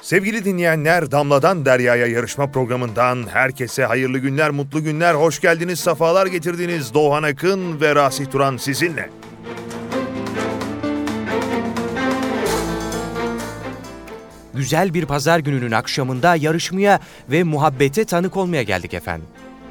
Sevgili dinleyenler, Damladan Derya'ya yarışma programından herkese hayırlı günler, mutlu günler, hoş geldiniz, sefalar getirdiniz. Doğan Akın ve Rasih Turan sizinle. Güzel bir pazar gününün akşamında yarışmaya ve muhabbete tanık olmaya geldik efendim.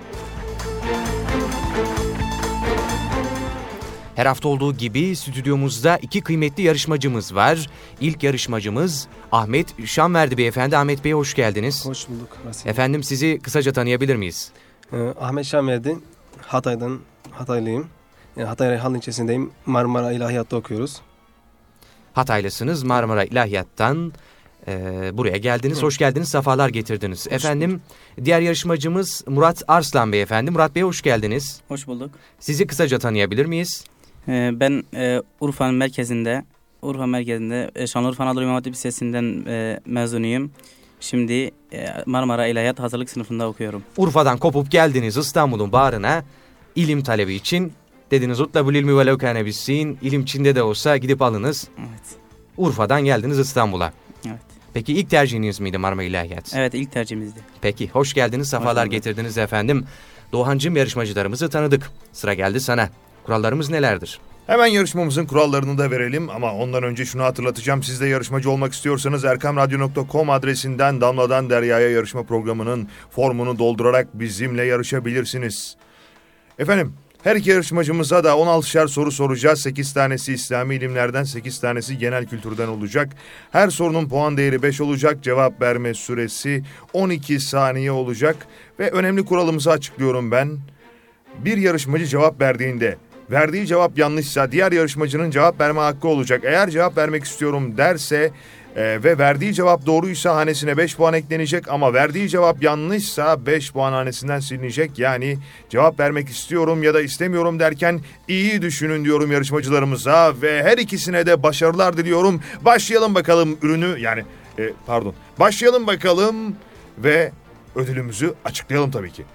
Her hafta olduğu gibi stüdyomuzda iki kıymetli yarışmacımız var. İlk yarışmacımız Ahmet Şanverdi Beyefendi. Ahmet Bey hoş geldiniz. Hoş bulduk. Efendim sizi kısaca tanıyabilir miyiz? Ahmet Şanverdi, Hataylıyım. Hatay Reyhanlı ilçesindeyim. Marmara İlahiyat'ta okuyoruz. Hataylısınız, Marmara İlahiyat'tan buraya geldiniz. Hoş geldiniz, sefalar getirdiniz. Efendim diğer yarışmacımız Murat Arslan Beyefendi. Murat Bey hoş geldiniz. Hoş bulduk. Sizi kısaca tanıyabilir miyiz? Ben Urfa'nın merkezinde Şanlıurfa Anadolu İmam Hatip Lisesi'nden mezunuyum. Şimdi Marmara İlahiyat Hazırlık sınıfında okuyorum. Urfa'dan kopup geldiniz İstanbul'un bağrına ilim talebi için. Dediniz utlabul ilmi velev kâne bissin. İlim Çin'de de olsa gidip alınız. Evet. Urfa'dan geldiniz İstanbul'a. Evet. Peki ilk tercihiniz miydi Marmara İlahiyat? Evet, ilk tercihimizdi. Peki hoş geldiniz, sefalar getirdiniz efendim. Doğancığım, yarışmacılarımızı tanıdık. Sıra geldi sana. Kurallarımız nelerdir? Hemen yarışmamızın kurallarını da verelim ama ondan önce şunu hatırlatacağım. Siz de yarışmacı olmak istiyorsanız erkamradyo.com adresinden Damladan Derya'ya yarışma programının formunu doldurarak bizimle yarışabilirsiniz. Efendim, her iki yarışmacımıza da 16'şer soru soracağız. 8 tanesi İslami ilimlerden, 8 tanesi genel kültürden olacak. Her sorunun puan değeri 5 olacak. Cevap verme süresi 12 saniye olacak. Ve önemli kuralımızı açıklıyorum ben. Bir yarışmacı cevap verdiğinde verdiği cevap yanlışsa diğer yarışmacının cevap verme hakkı olacak. Eğer cevap vermek istiyorum derse ve verdiği cevap doğruysa hanesine 5 puan eklenecek ama verdiği cevap yanlışsa 5 puan hanesinden silinecek. Yani cevap vermek istiyorum ya da istemiyorum derken iyi düşünün diyorum yarışmacılarımıza ve her ikisine de başarılar diliyorum. Başlayalım bakalım başlayalım bakalım ve ödülümüzü açıklayalım tabii ki.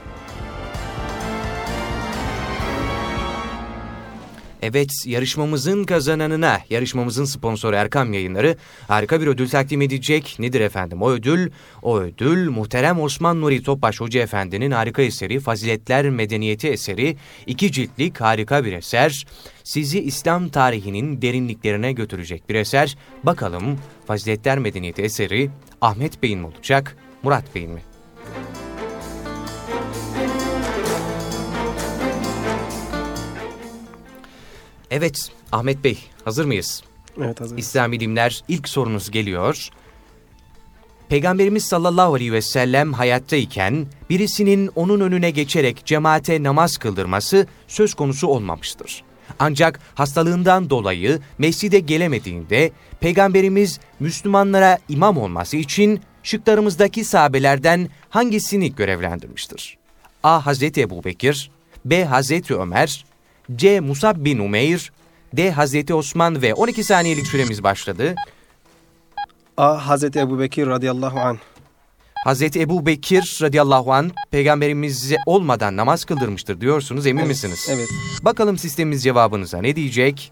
Evet, yarışmamızın kazananına, yarışmamızın sponsoru Erkam Yayınları harika bir ödül takdim edecek. Nedir efendim o ödül? O ödül muhterem Osman Nuri Topbaş Hoca Efendi'nin harika eseri, Faziletler Medeniyeti eseri, 2 ciltlik harika bir eser. Sizi İslam tarihinin derinliklerine götürecek bir eser. Bakalım Faziletler Medeniyeti eseri Ahmet Bey'in mi olacak, Murat Bey'in mi? Evet, Ahmet Bey, hazır mıyız? Evet, hazırız. İslami ilimler, ilk sorunuz geliyor. Peygamberimiz sallallahu aleyhi ve sellem hayattayken birisinin onun önüne geçerek cemaate namaz kıldırması söz konusu olmamıştır. Ancak hastalığından dolayı mescide gelemediğinde Peygamberimiz Müslümanlara imam olması için şıklarımızdaki sahabelerden hangisini görevlendirmiştir? A. Hazreti Ebubekir, B. Hazreti Ömer, C. Musab bin Umeyr, D. Hazreti Osman ve 12 saniyelik süremiz başladı. A. Hazreti Ebubekir radıyallahu anh. Hazreti Ebubekir radıyallahu anh Peygamberimiz olmadan namaz kıldırmıştır diyorsunuz, emin misiniz? Evet. Bakalım sistemimiz cevabınıza ne diyecek?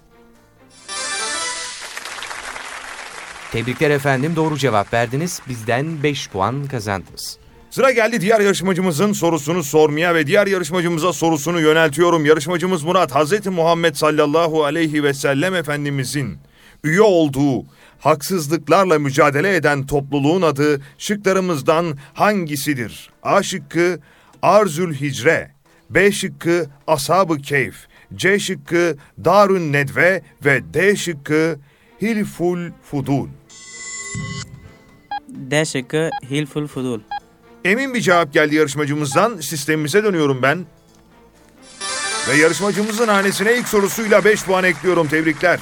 Tebrikler efendim, doğru cevap verdiniz. Bizden 5 puan kazandınız. Sıra geldi diğer yarışmacımızın sorusunu sormaya ve diğer yarışmacımıza sorusunu yöneltiyorum. Yarışmacımız Murat, Hazreti Muhammed sallallahu aleyhi ve sellem Efendimizin üye olduğu haksızlıklarla mücadele eden topluluğun adı şıklarımızdan hangisidir? A şıkkı Arzül Hicre, B şıkkı Ashab-ı Keyf, C şıkkı Darün Nedve ve D şıkkı Hilful Fudul. D şıkkı Hilful Fudul. Emin bir cevap geldi yarışmacımızdan. Sistemimize dönüyorum ben. Ve yarışmacımızın hanesine ilk sorusuyla 5 puan ekliyorum. Tebrikler.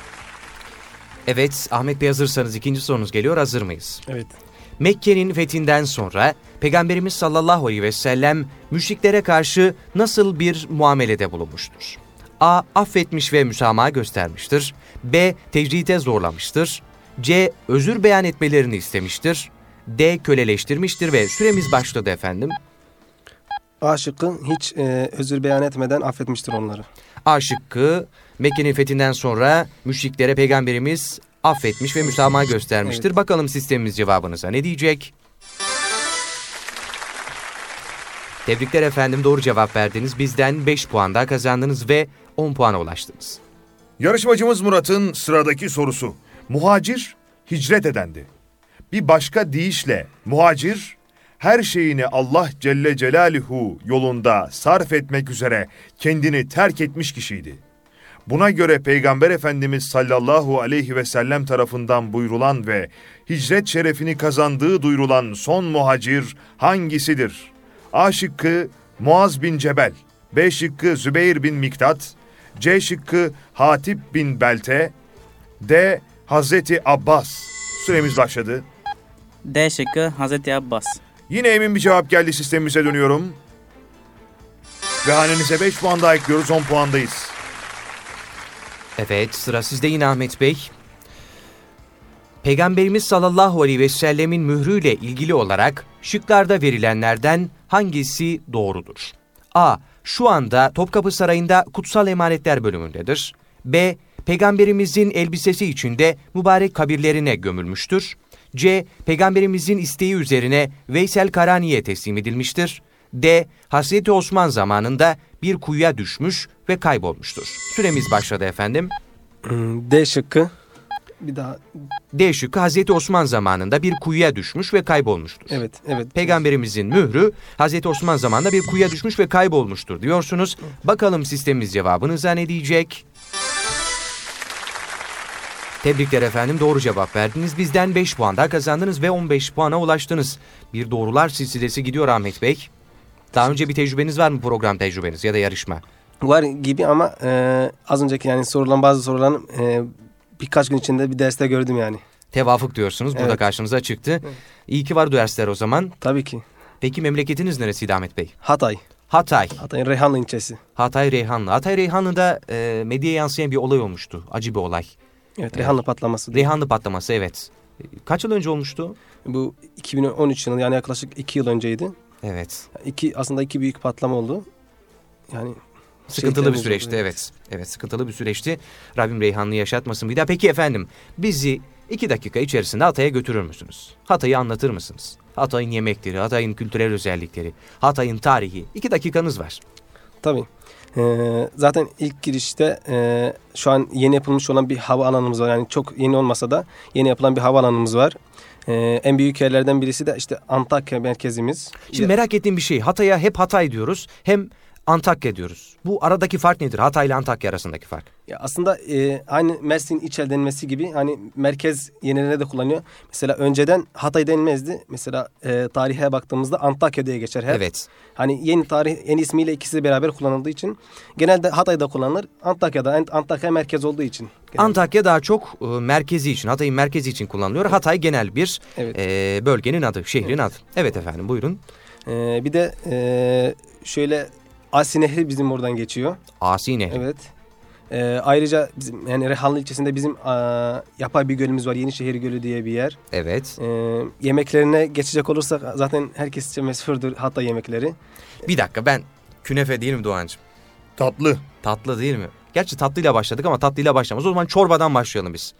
Evet, Ahmet Bey hazırsanız ikinci sorunuz geliyor. Hazır mıyız? Evet. Mekke'nin fethinden sonra Peygamberimiz sallallahu aleyhi ve sellem müşriklere karşı nasıl bir muamelede bulunmuştur? A. Affetmiş ve müsamaha göstermiştir. B. Tecride zorlamıştır. C. Özür beyan etmelerini istemiştir. D. Köleleştirmiştir ve süremiz başladı efendim. A şıkkı hiç özür beyan etmeden affetmiştir onları. A şıkkı Mekke'nin fethinden sonra müşriklere Peygamberimiz affetmiş ve müsamaha göstermiştir. Evet. Bakalım sistemimiz cevabınıza ne diyecek? Tebrikler efendim, doğru cevap verdiniz. Bizden 5 puan daha kazandınız ve 10 puana ulaştınız. Yarışmacımız Murat'ın sıradaki sorusu. Muhacir hicret edendi. Bir başka deyişle muhacir her şeyini Allah Celle Celaluhu yolunda sarf etmek üzere kendini terk etmiş kişiydi. Buna göre Peygamber Efendimiz sallallahu aleyhi ve sellem tarafından buyurulan ve hicret şerefini kazandığı duyurulan son muhacir hangisidir? A şıkkı Muaz bin Cebel, B şıkkı Zübeyir bin Miktat, C şıkkı Hatip bin Belte, D Hazreti Abbas. Süremiz başladı. D şıkkı Hazreti Abbas. Yine emin bir cevap geldi, sistemimize dönüyorum. Ve hanenize 5 puan daha ekliyoruz, 10 puandayız. Evet, sıra sizde yine Ahmet Bey. Peygamberimiz sallallahu aleyhi ve sellemin mührüyle ilgili olarak şıklarda verilenlerden hangisi doğrudur? A. Şu anda Topkapı Sarayı'nda kutsal emanetler bölümündedir. B. Peygamberimizin elbisesi içinde mübarek kabirlerine gömülmüştür. C. Peygamberimizin isteği üzerine Veysel Karani'ye teslim edilmiştir. D. Hazreti Osman zamanında bir kuyuya düşmüş ve kaybolmuştur. Süremiz başladı efendim. D şıkkı. Bir daha. D şıkkı Hazreti Osman zamanında bir kuyuya düşmüş ve kaybolmuştur. Evet. Peygamberimizin mührü Hazreti Osman zamanında bir kuyuya düşmüş ve kaybolmuştur diyorsunuz. Bakalım sistemimiz cevabınıza ne diyecek? Tebrikler efendim, doğru cevap verdiniz. Bizden 5 puan daha kazandınız ve 15 puana ulaştınız. Bir doğrular silsilesi gidiyor Ahmet Bey. Daha önce bir tecrübeniz var mı, program tecrübeniz ya da yarışma? Var gibi ama az önceki yani sorulan bazı soruların birkaç gün içinde bir derste gördüm yani. Tevafuk diyorsunuz. Burada Evet. karşınıza çıktı. Evet. İyi ki var dersler o zaman. Tabii ki. Peki memleketiniz neresiydi Ahmet Bey? Hatay. Hatay. Hatay'ın Reyhanlı ilçesi. Hatay Reyhanlı. Hatay Reyhanlı'da medyaya yansıyan bir olay olmuştu. Acı bir olay. Evet, Reyhanlı patlaması. Reyhanlı patlaması, evet. Kaç yıl önce olmuştu? Bu 2013 yılı, yani yaklaşık 2 yıl önceydi. Evet. Aslında iki büyük patlama oldu. Yani Sıkıntılı bir şehitlerimiz süreçti, oldu, evet. Evet, sıkıntılı bir süreçti. Rabbim Reyhanlı'yı yaşatmasın bir daha. Peki efendim, bizi 2 dakika içerisinde Hatay'a götürür müsünüz? Hatay'ı anlatır mısınız? Hatay'ın yemekleri, Hatay'ın kültürel özellikleri, Hatay'ın tarihi. 2 dakikanız var. Tabii. Zaten ilk girişte şu an yeni yapılmış olan bir havaalanımız var. Yani çok yeni olmasa da yeni yapılan bir havaalanımız var. En büyük yerlerden birisi de işte Antakya merkezimiz. Şimdi merak ettiğim bir şey. Hatay'a hep Hatay diyoruz, hem Antakya diyoruz. Bu aradaki fark nedir? Hatay ile Antakya arasındaki fark. Ya aslında aynı Mersin İçel denmesi gibi hani merkez yerine de kullanıyor. Mesela önceden Hatay denmezdi. Mesela tarihe baktığımızda Antakya diye geçer hep. Evet. Hani yeni ismiyle ikisi beraber kullanıldığı için genelde Hatay'da kullanılır. Antakya merkez olduğu için. Genelde. Antakya daha çok merkezi için, Hatay'ın merkezi için kullanılıyor. Hatay genel bir Evet. bölgenin adı, şehrin adı. Evet efendim, buyurun. Bir de şöyle Asi Nehri bizim oradan geçiyor. Asi Nehri. Evet. Ayrıca bizim yani Reyhanlı ilçesinde bizim yapay bir gölümüz var. Yenişehir Gölü diye bir yer. Evet. Yemeklerine geçecek olursak zaten herkesçe meşhurdur Hatay yemekleri. Bir dakika, ben künefe değil mi Doğancığım? Tatlı. Tatlı değil mi? Gerçi tatlıyla başladık ama tatlıyla başlamaz. O zaman çorbadan başlayalım biz.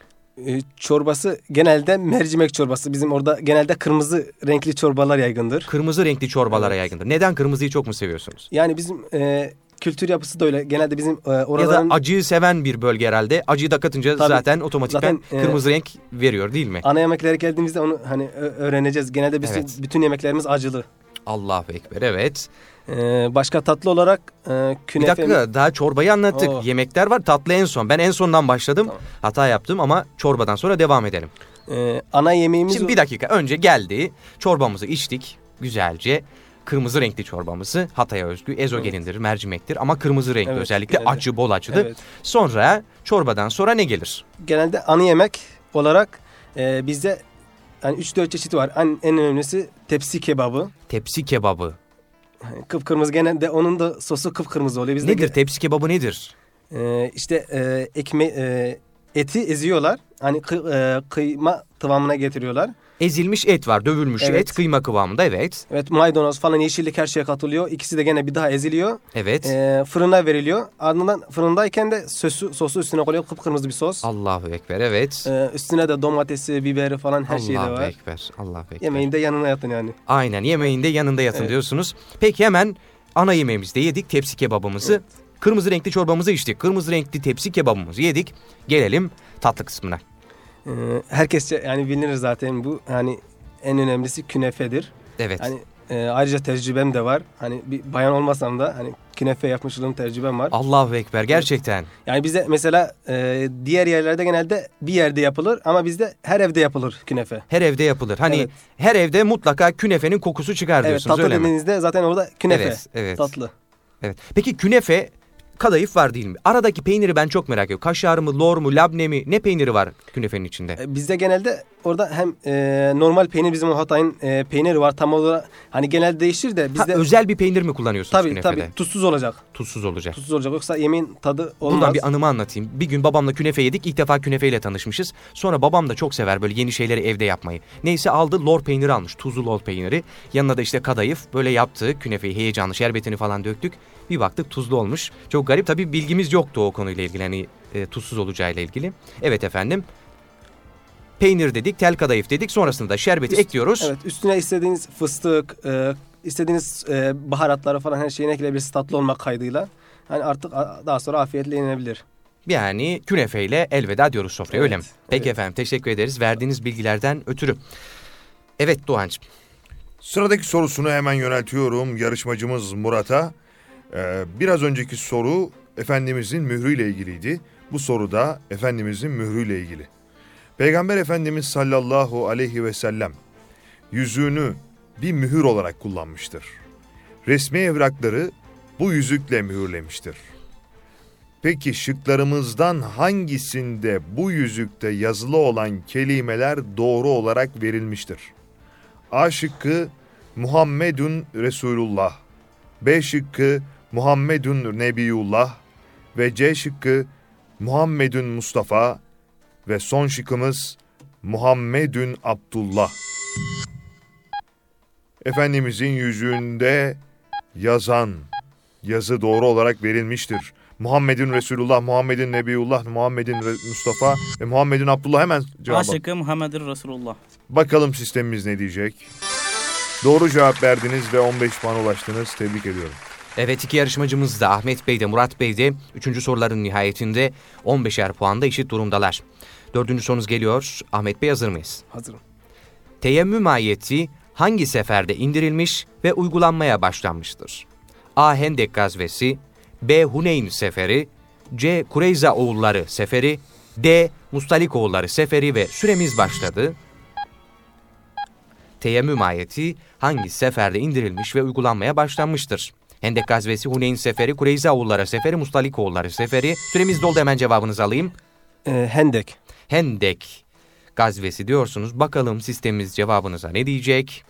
Çorbası genelde mercimek çorbası. Bizim orada genelde kırmızı renkli çorbalar yaygındır. Kırmızı renkli çorbalara Evet. yaygındır. Neden kırmızıyı çok mu seviyorsunuz? Yani bizim kültür yapısı da öyle. Genelde bizim Ya da oraların acıyı seven bir bölge herhalde. Acıyı da katınca Tabii. zaten otomatikman Zaten, kırmızı renk veriyor değil mi? ana yemeklere geldiğimizde onu hani öğreneceğiz. Genelde Evet. bütün yemeklerimiz acılı. Allahu Ekber, evet. Başka tatlı olarak Bir künefe. dakika, daha çorbayı anlattık. Oh. Yemekler var, tatlı en son. Ben en sondan başladım. Tamam. Hata yaptım ama çorbadan sonra devam edelim. Ana yemeğimiz Şimdi bir dakika, önce geldi. Çorbamızı içtik güzelce. Kırmızı renkli çorbamızı, Hatay'a özgü ezogelindir, mercimektir ama kırmızı renkli, Evet, özellikle genelde. acı, bol acılı. Evet. Sonra çorbadan sonra ne gelir? Genelde ana yemek olarak bizde yani 3-4 çeşit var. En önemlisi tepsi kebabı. Tepsi kebabı. Yani kıpkırmızı, genelde onun da sosu kıpkırmızı oluyor. Bizde Nedir tepsi kebabı, nedir? işte eti eziyorlar. Hani kıyma kıvamına getiriyorlar. Ezilmiş et var, dövülmüş Evet. et kıyma kıvamında, evet. Evet, maydanoz falan, yeşillik, her şeye katılıyor. İkisi de gene bir daha eziliyor. Evet. Fırına veriliyor. Ardından fırındayken de sosu üstüne koyuyor. Kıpkırmızı bir sos. Allahu Ekber, evet. Üstüne de domatesi, biberi falan her şey de Allahu var. Ekber, Allahu Ekber. Yemeğinde yanına yatın yani. Aynen, yemeğinde yanında yatın diyorsunuz. Peki hemen ana yemeğimizde yedik tepsi kebabımızı. Evet. Kırmızı renkli çorbamızı içtik. Kırmızı renkli tepsi kebabımızı yedik. Gelelim tatlı kısmına. Herkesçe yani bilinir zaten bu. Yani en önemlisi künefedir. Evet. Hani ayrıca tecrübem de var. Hani bir bayan olmasam da hani künefe yapmışlığım, tecrübem var. Allahu Ekber, gerçekten. Yani bize mesela diğer yerlerde genelde bir yerde yapılır ama bizde her evde yapılır künefe. Her evde yapılır. Hani Evet. her evde mutlaka künefenin kokusu çıkar Evet, diyorsunuz, tatlı öyle mi? dediğinizde zaten orada künefe. Evet, evet. Tatlı. Evet. Peki künefe, kadayıf var değil mi? Aradaki peyniri ben çok merak ediyorum. Kaşar mı, lor mu, labne mi? Ne peyniri var künefenin içinde? Bizde genelde orada hem normal peynir, bizim o Hatay'ın peyniri var tam olarak, hani genelde değişir de bizde Özel bir peynir mi kullanıyorsunuz tabii künefede? tuzsuz olacak. Tuzsuz olacak. Tuzsuz olacak, yoksa yemeğin tadı olmaz. Bundan bir anımı anlatayım. Bir gün babamla künefe yedik. İlk defa künefeyle tanışmışız. Sonra babam da çok sever böyle yeni şeyleri evde yapmayı. Neyse aldı, lor peyniri almış. Tuzlu lor peyniri. Yanına da işte kadayıf. Böyle yaptı künefeyi, heyecanlı, şerbetini falan döktük. Bir baktık tuzlu olmuş. Çok garip. Tabii bilgimiz yoktu o konuyla ilgili. Hani tuzsuz olacağıyla ilgili. Evet efendim. Peynir dedik, tel kadayıf dedik. Sonrasında da şerbeti ekliyoruz. Evet, üstüne istediğiniz fıstık, istediğiniz baharatları falan her şeyini ekleyebilirsiniz tatlı olmak kaydıyla. Hani artık daha sonra afiyetle yenebilir. Yani künefeyle elveda diyoruz sofraya, öyle mi? Evet, Peki evet. efendim, teşekkür ederiz verdiğiniz bilgilerden ötürü. Evet Doğancığım. Sıradaki sorusunu hemen yöneltiyorum yarışmacımız Murat'a. Biraz önceki soru Efendimizin mührüyle ilgiliydi. Bu soru da Efendimizin mührüyle ilgili. Peygamber Efendimiz sallallahu aleyhi ve sellem yüzüğünü bir mühür olarak kullanmıştır. Resmi evrakları bu yüzükle mühürlemiştir. Peki şıklarımızdan hangisinde bu yüzükte yazılı olan kelimeler doğru olarak verilmiştir? A şıkkı Muhammedun Resulullah, B şıkkı Muhammedun Nebiyullah ve C şıkkı Muhammedun Mustafa ve son şıkkımız Muhammedun Abdullah. Efendimizin yüzüğünde yazan yazı doğru olarak verilmiştir. Muhammedun Resulullah, Muhammedun Nebiyullah, Muhammedun Mustafa ve Muhammedun Abdullah. Hemen A cevaba. şıkkı Muhammedur Resulullah. Bakalım sistemimiz ne diyecek? Doğru cevap verdiniz ve 15 puan ulaştınız. Tebrik ediyorum. Evet, iki yarışmacımız da Ahmet Bey de Murat Bey de 3. soruların nihayetinde 15'er puanda eşit durumdalar. 4. sorunuz geliyor. Ahmet Bey, hazır mıyız? Hazırım. Teyemmüm ayeti hangi seferde indirilmiş ve uygulanmaya başlanmıştır? A. Hendek gazvesi, B. Huneyn seferi, C. Kureyza oğulları seferi, D. Mustalik oğulları seferi ve süremiz başladı. Teyemmüm ayeti hangi seferde indirilmiş ve uygulanmaya başlanmıştır? Hendek gazvesi, Huneyn seferi, Kureyza oğulları seferi, Mustalik oğulları seferi. Süremiz doldu, hemen cevabınızı alayım. Hendek. Hendek gazvesi diyorsunuz. Bakalım sistemimiz cevabınıza ne diyecek?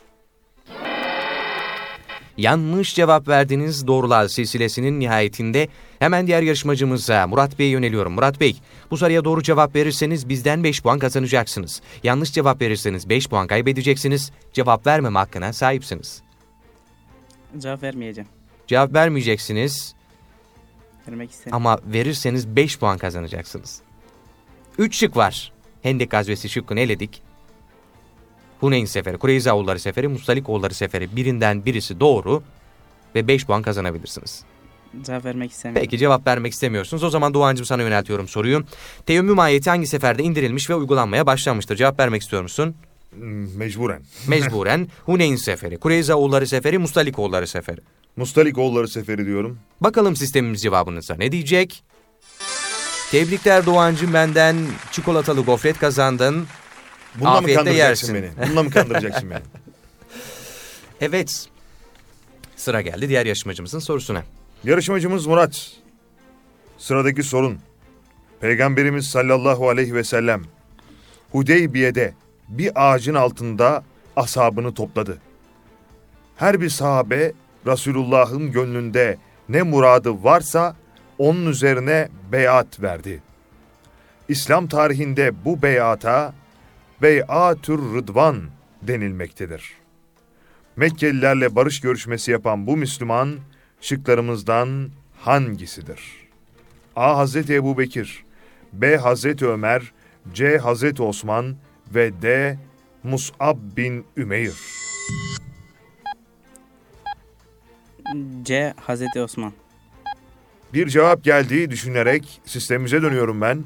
Yanlış cevap verdiniz. Doğrular silsilesinin nihayetinde hemen diğer yarışmacımıza Murat Bey'e yöneliyorum. Murat Bey, bu soruya doğru cevap verirseniz bizden 5 puan kazanacaksınız. Yanlış cevap verirseniz 5 puan kaybedeceksiniz. Cevap vermeme hakkına sahipsiniz. Cevap vermeyeceğim. Cevap vermeyeceksiniz Vermek istemiyorum. ama verirseniz 5 puan kazanacaksınız. 3 şık var. Hendek gazvesi şıkkını eledik. Huneyn seferi, Kureyza oğulları seferi, Mustalik oğulları seferi. Birinden birisi doğru ve 5 puan kazanabilirsiniz. Cevap vermek istemiyorum. Peki, cevap vermek istemiyorsunuz. O zaman Doğancığım, sana yöneltiyorum soruyu. Teyemmüm ayeti hangi seferde indirilmiş ve uygulanmaya başlanmıştır? Cevap vermek istiyor musun? Mecburen. Mecburen. Huneyn seferi, Kureyza oğulları seferi, Mustalik oğulları seferi. Mustalik oğulları seferi diyorum. Bakalım sistemimiz cevabınıza ne diyecek? Tebrikler Doğancığım, benden çikolatalı gofret kazandın. Bununla mı Afiyetle kandıracaksın yersin. beni? Bununla mı kandıracaksın beni? Evet. Sıra geldi diğer yarışmacımızın sorusuna. Yarışmacımız Murat. Sıradaki sorun. Peygamberimiz sallallahu aleyhi ve sellem Hudeybiye'de bir ağacın altında ashabını topladı. Her bir sahabe Resulullah'ın gönlünde ne muradı varsa onun üzerine beyat verdi. İslam tarihinde bu beyata Beyatür Rıdvan denilmektedir. Mekkelilerle barış görüşmesi yapan bu Müslüman şıklarımızdan hangisidir? A. Hazreti Ebubekir, B. Hazreti Ömer, C. Hazreti Osman ve D. Mus'ab bin Ümeyr. C. Hazreti Osman. Bir cevap geldiği düşünerek sistemimize dönüyorum ben.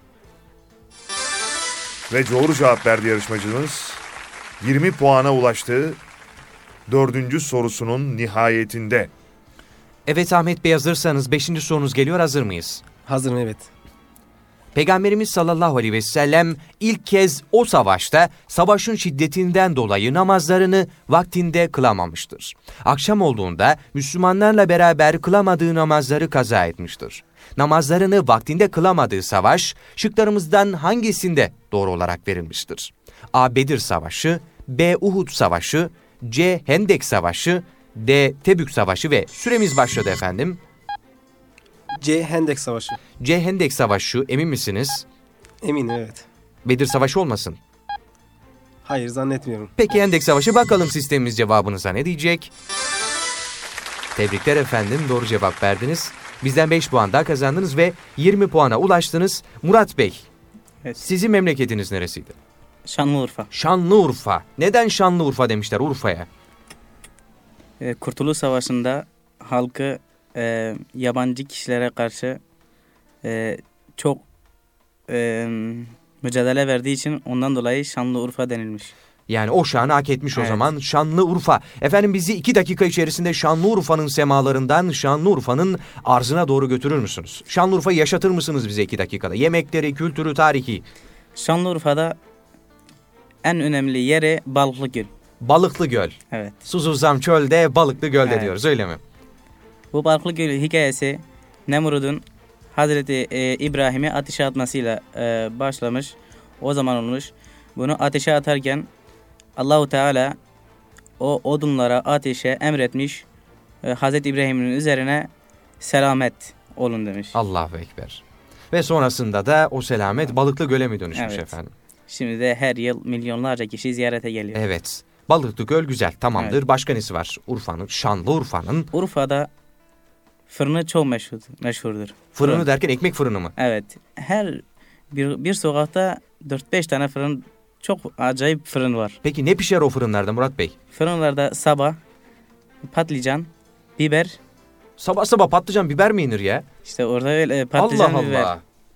Ve doğru cevap verdi yarışmacımız. 20 puana ulaştı. 4. sorusunun nihayetinde. Evet Ahmet Bey, hazırsanız 5. sorunuz geliyor, hazır mıyız? Hazırım, evet. Peygamberimiz sallallahu aleyhi ve sellem ilk kez o savaşta savaşın şiddetinden dolayı namazlarını vaktinde kılamamıştır. Akşam olduğunda Müslümanlarla beraber kılamadığı namazları kaza etmiştir. Namazlarını vaktinde kılamadığı savaş şıklarımızdan hangisinde doğru olarak verilmiştir? A. Bedir Savaşı, B. Uhud Savaşı, C. Hendek Savaşı, D. Tebük Savaşı ve süremiz başladı efendim. C. Hendek Savaşı. C. Hendek Savaşı, emin misiniz? Eminim, evet. Bedir Savaşı olmasın. Hayır, zannetmiyorum. Peki Hendek Savaşı, bakalım sistemimiz cevabınıza ne diyecek? Tebrikler efendim, doğru cevap verdiniz. Bizden 5 puan daha kazandınız ve 20 puana ulaştınız. Murat Bey, Evet. sizin memleketiniz neresiydi? Şanlıurfa. Şanlıurfa. Neden Şanlıurfa demişler Urfa'ya? Kurtuluş Savaşı'nda halkı yabancı kişilere karşı çok mücadele verdiği için ondan dolayı Şanlıurfa denilmiş. Yani o şanı hak etmiş o Evet. zaman Şanlıurfa. Efendim bizi 2 dakika içerisinde Şanlıurfa'nın semalarından Şanlıurfa'nın arzına doğru götürür müsünüz? Şanlıurfa'yı yaşatır mısınız bize 2 dakikada? Yemekleri, kültürü, tarihi. Şanlıurfa'da en önemli yeri Balıklı Göl. Balıklı Göl. Evet. Susuzam çölde, Balıklı Göl'de Evet. diyoruz, öyle mi? Bu Balıklı Göl hikayesi Nemrud'un Hazreti İbrahim'i ateşe atmasıyla başlamış. O zaman olmuş. Bunu ateşe atarken Allahu Teala o odunlara, ateşe emretmiş. Hazreti İbrahim'in üzerine selamet olun demiş. Allahu Ekber. Ve sonrasında da o selamet Balıklı Göl'e mi dönüşmüş Evet. efendim? Şimdi de her yıl milyonlarca kişi ziyarete geliyor. Evet. Balıklı Göl güzel, tamamdır. Evet. Başka nesi var Urfa'nın? Şanlıurfa'nın Urfa'da fırını çok meşhurdur. fırını Fırın. derken ekmek fırını mı? Evet. Her bir sokakta 4-5 tane fırın, çok acayip fırın var. Peki ne pişer o fırınlarda Murat Bey? Fırınlarda sabah patlıcan, biber, Sabah sabah patlıcan biber mi yenir ya? işte orada öyle patlıcan, Allah biber. Allah.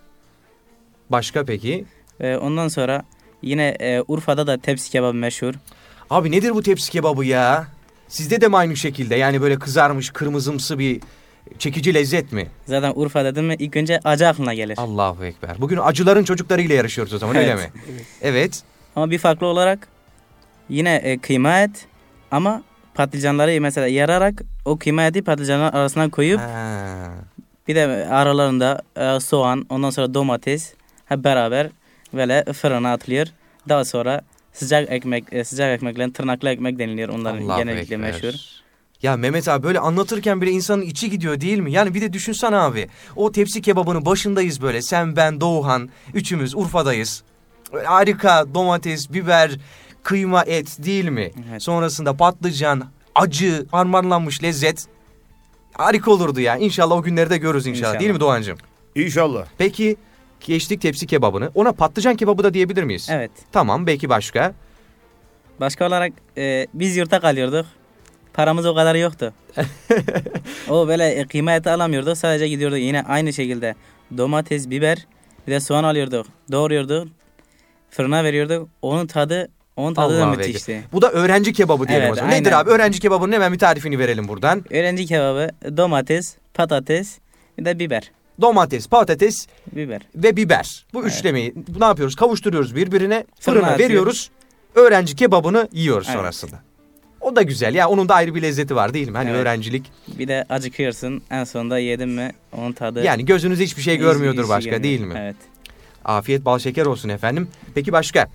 Başka peki? Ondan sonra yine Urfa'da da tepsi kebabı meşhur. Abi nedir bu tepsi kebabı ya? Sizde de mi aynı şekilde? Yani böyle kızarmış kırmızımsı bir çekici lezzet mi? Zaten Urfa dedim mi ilk önce acı aklına gelir. Allahu Ekber. Bugün acıların çocuklarıyla yarışıyoruz o zaman, öyle Evet. mi? Evet. Ama bir farklı olarak yine kıyma et ama patlıcanları mesela yararak o kıyma eti patlıcanların arasına koyup Ha. bir de aralarında soğan, ondan sonra domates hep beraber böyle fırına atılıyor. Daha sonra sıcak ekmekle tırnaklı ekmek deniliyor, onların Allahu genellikle Ekber. meşhur. Ya Mehmet abi, böyle anlatırken bile insanın içi gidiyor değil mi? Yani bir de düşünsene abi. O tepsi kebabının başındayız böyle. Sen, ben, Doğuhan. Üçümüz Urfa'dayız. Harika domates, biber, kıyma, et değil mi? Evet. Sonrasında patlıcan, acı, harmanlanmış lezzet. Harika olurdu ya. İnşallah o günleri de görürüz inşallah. İnşallah. Değil mi Doğancığım? İnşallah. Peki geçtik tepsi kebabını. Ona patlıcan kebabı da diyebilir miyiz? Evet. Tamam, belki başka? Başka olarak biz yurtta kalıyorduk. Paramız o kadar yoktu. O böyle kıyma eti alamıyorduk. Sadece gidiyorduk yine aynı şekilde domates, biber, bir de soğan alıyorduk. Doğruyorduk. Fırına veriyorduk. Onun tadı da Allahu müthişti. Ekber. Bu da öğrenci kebabı diyelim Evet, o zaman. Nedir aynen. abi? Öğrenci kebabının hemen bir tarifini verelim buradan. Öğrenci kebabı, domates, patates, bir de biber. Domates, patates Biber. ve biber. Bu Evet. üçlemeyi ne yapıyoruz? Kavuşturuyoruz birbirine. Fırına Fırına veriyoruz. Öğrenci kebabını yiyoruz Evet. sonrasında. O da güzel ya. Onun da ayrı bir lezzeti var değil mi? Hani Evet. öğrencilik. Bir de acıkıyorsun. En sonunda yedin mi onun tadı... Yani gözünüz hiçbir şey görmüyordur hiç başka gelmiyor. değil mi? Evet. Afiyet bal şeker olsun efendim. Peki başka?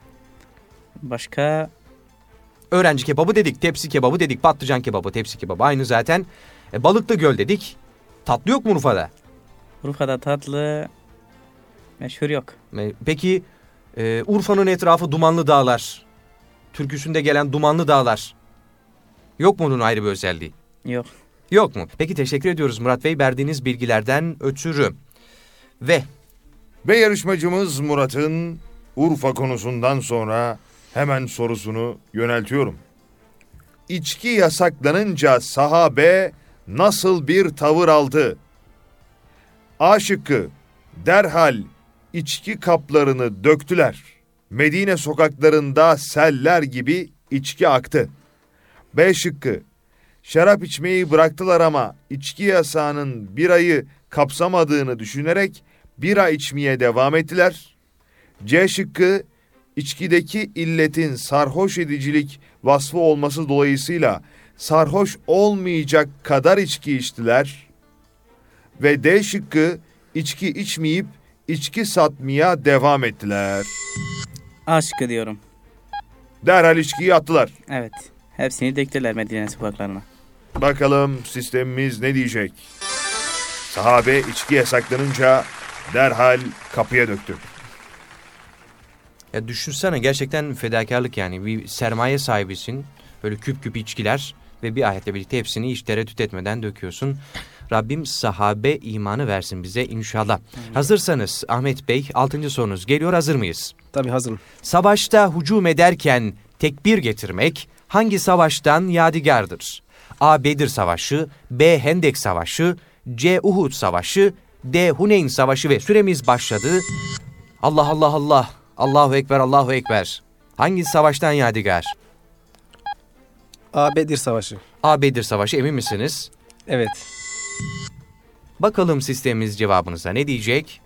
Başka Öğrenci kebabı dedik, tepsi kebabı dedik, patlıcan kebabı, tepsi kebabı. Aynı zaten. Balıklı Göl dedik. Tatlı yok mu Urfa'da? Urfa'da tatlı meşhur yok. Peki Urfa'nın etrafı dumanlı dağlar. türküsünde gelen dumanlı dağlar. Yok mu onun ayrı bir özelliği? Yok. Yok mu? Peki teşekkür ediyoruz Murat Bey verdiğiniz bilgilerden ötürü. Ve Ve yarışmacımız Murat'ın Urfa konusundan sonra hemen sorusunu yöneltiyorum. İçki yasaklanınca sahabe nasıl bir tavır aldı? A şıkkı, derhal içki kaplarını döktüler. Medine sokaklarında seller gibi içki aktı. B şıkkı, şarap içmeyi bıraktılar ama içki yasağının birayı kapsamadığını düşünerek bira içmeye devam ettiler. C şıkkı, içkideki illetin sarhoş edicilik vasfı olması dolayısıyla sarhoş olmayacak kadar içki içtiler. Ve D şıkkı, içki içmeyip içki satmaya devam ettiler. A şıkkı diyorum. Derhal içkiyi attılar. Evet. Hepsini döktüler Medine sokaklarına. Bakalım sistemimiz ne diyecek? Sahabe içki yasaklanınca derhal kapıya döktü. ya düşünsene gerçekten fedakarlık yani. Bir sermaye sahibisin. Böyle küp küp içkiler ve bir ayetle birlikte hepsini hiç tereddüt etmeden döküyorsun. Rabbim sahabe imanı versin bize inşallah. Hazırsanız Ahmet Bey 6. sorunuz geliyor, hazır mıyız? Tabii hazırım. Savaşta hücum ederken tekbir getirmek hangi savaştan yadigardır? A. Bedir Savaşı, B. Hendek Savaşı, C. Uhud Savaşı, D. Huneyn Savaşı ve süremiz başladı. Allah Allah Allah, Allahu Ekber, Allahu Ekber. Hangi savaştan yadigar? A. Bedir Savaşı. A. Bedir Savaşı, emin misiniz? Evet. Bakalım sistemimiz cevabınıza ne diyecek?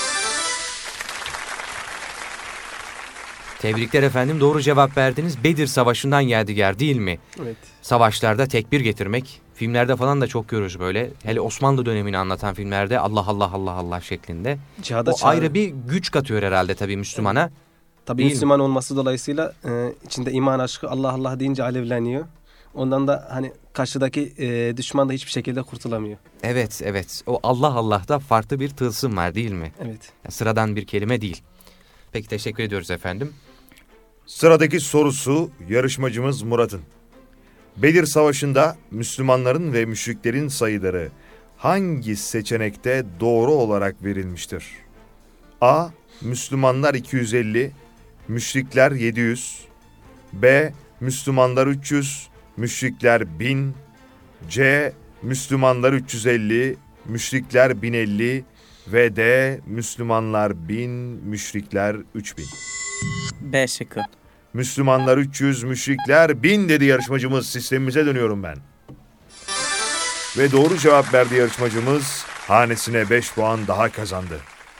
Tebrikler efendim, doğru cevap verdiniz. Bedir Savaşı'ndan yadigar değil mi? Evet. Savaşlarda tekbir getirmek. Filmlerde falan da çok görürüz böyle. Hele Osmanlı dönemini anlatan filmlerde Allah Allah Allah Allah şeklinde. Cihada O ayrı bir güç katıyor herhalde tabii Müslümana. Tabii Değil Müslüman olması dolayısıyla içinde iman aşkı Allah Allah deyince alevleniyor. Ondan da hani karşıdaki düşman da hiçbir şekilde kurtulamıyor. Evet evet, o Allah Allah'ta farklı bir tılsım var değil mi? Evet. Ya, sıradan bir kelime değil. Peki teşekkür ediyoruz efendim. Sıradaki sorusu yarışmacımız Murat'ın. Bedir Savaşı'nda Müslümanların ve müşriklerin sayıları hangi seçenekte doğru olarak verilmiştir? A. Müslümanlar 250, müşrikler 700. B. Müslümanlar 300, müşrikler 1000. C. Müslümanlar 350, müşrikler 1050 ve D. Müslümanlar 1000, müşrikler 3000. B şıkkı. Müslümanlar 300, müşrikler 1000 dedi yarışmacımız. Sistemimize dönüyorum ben. Ve doğru cevap verdi yarışmacımız. Hanesine 5 puan daha kazandı.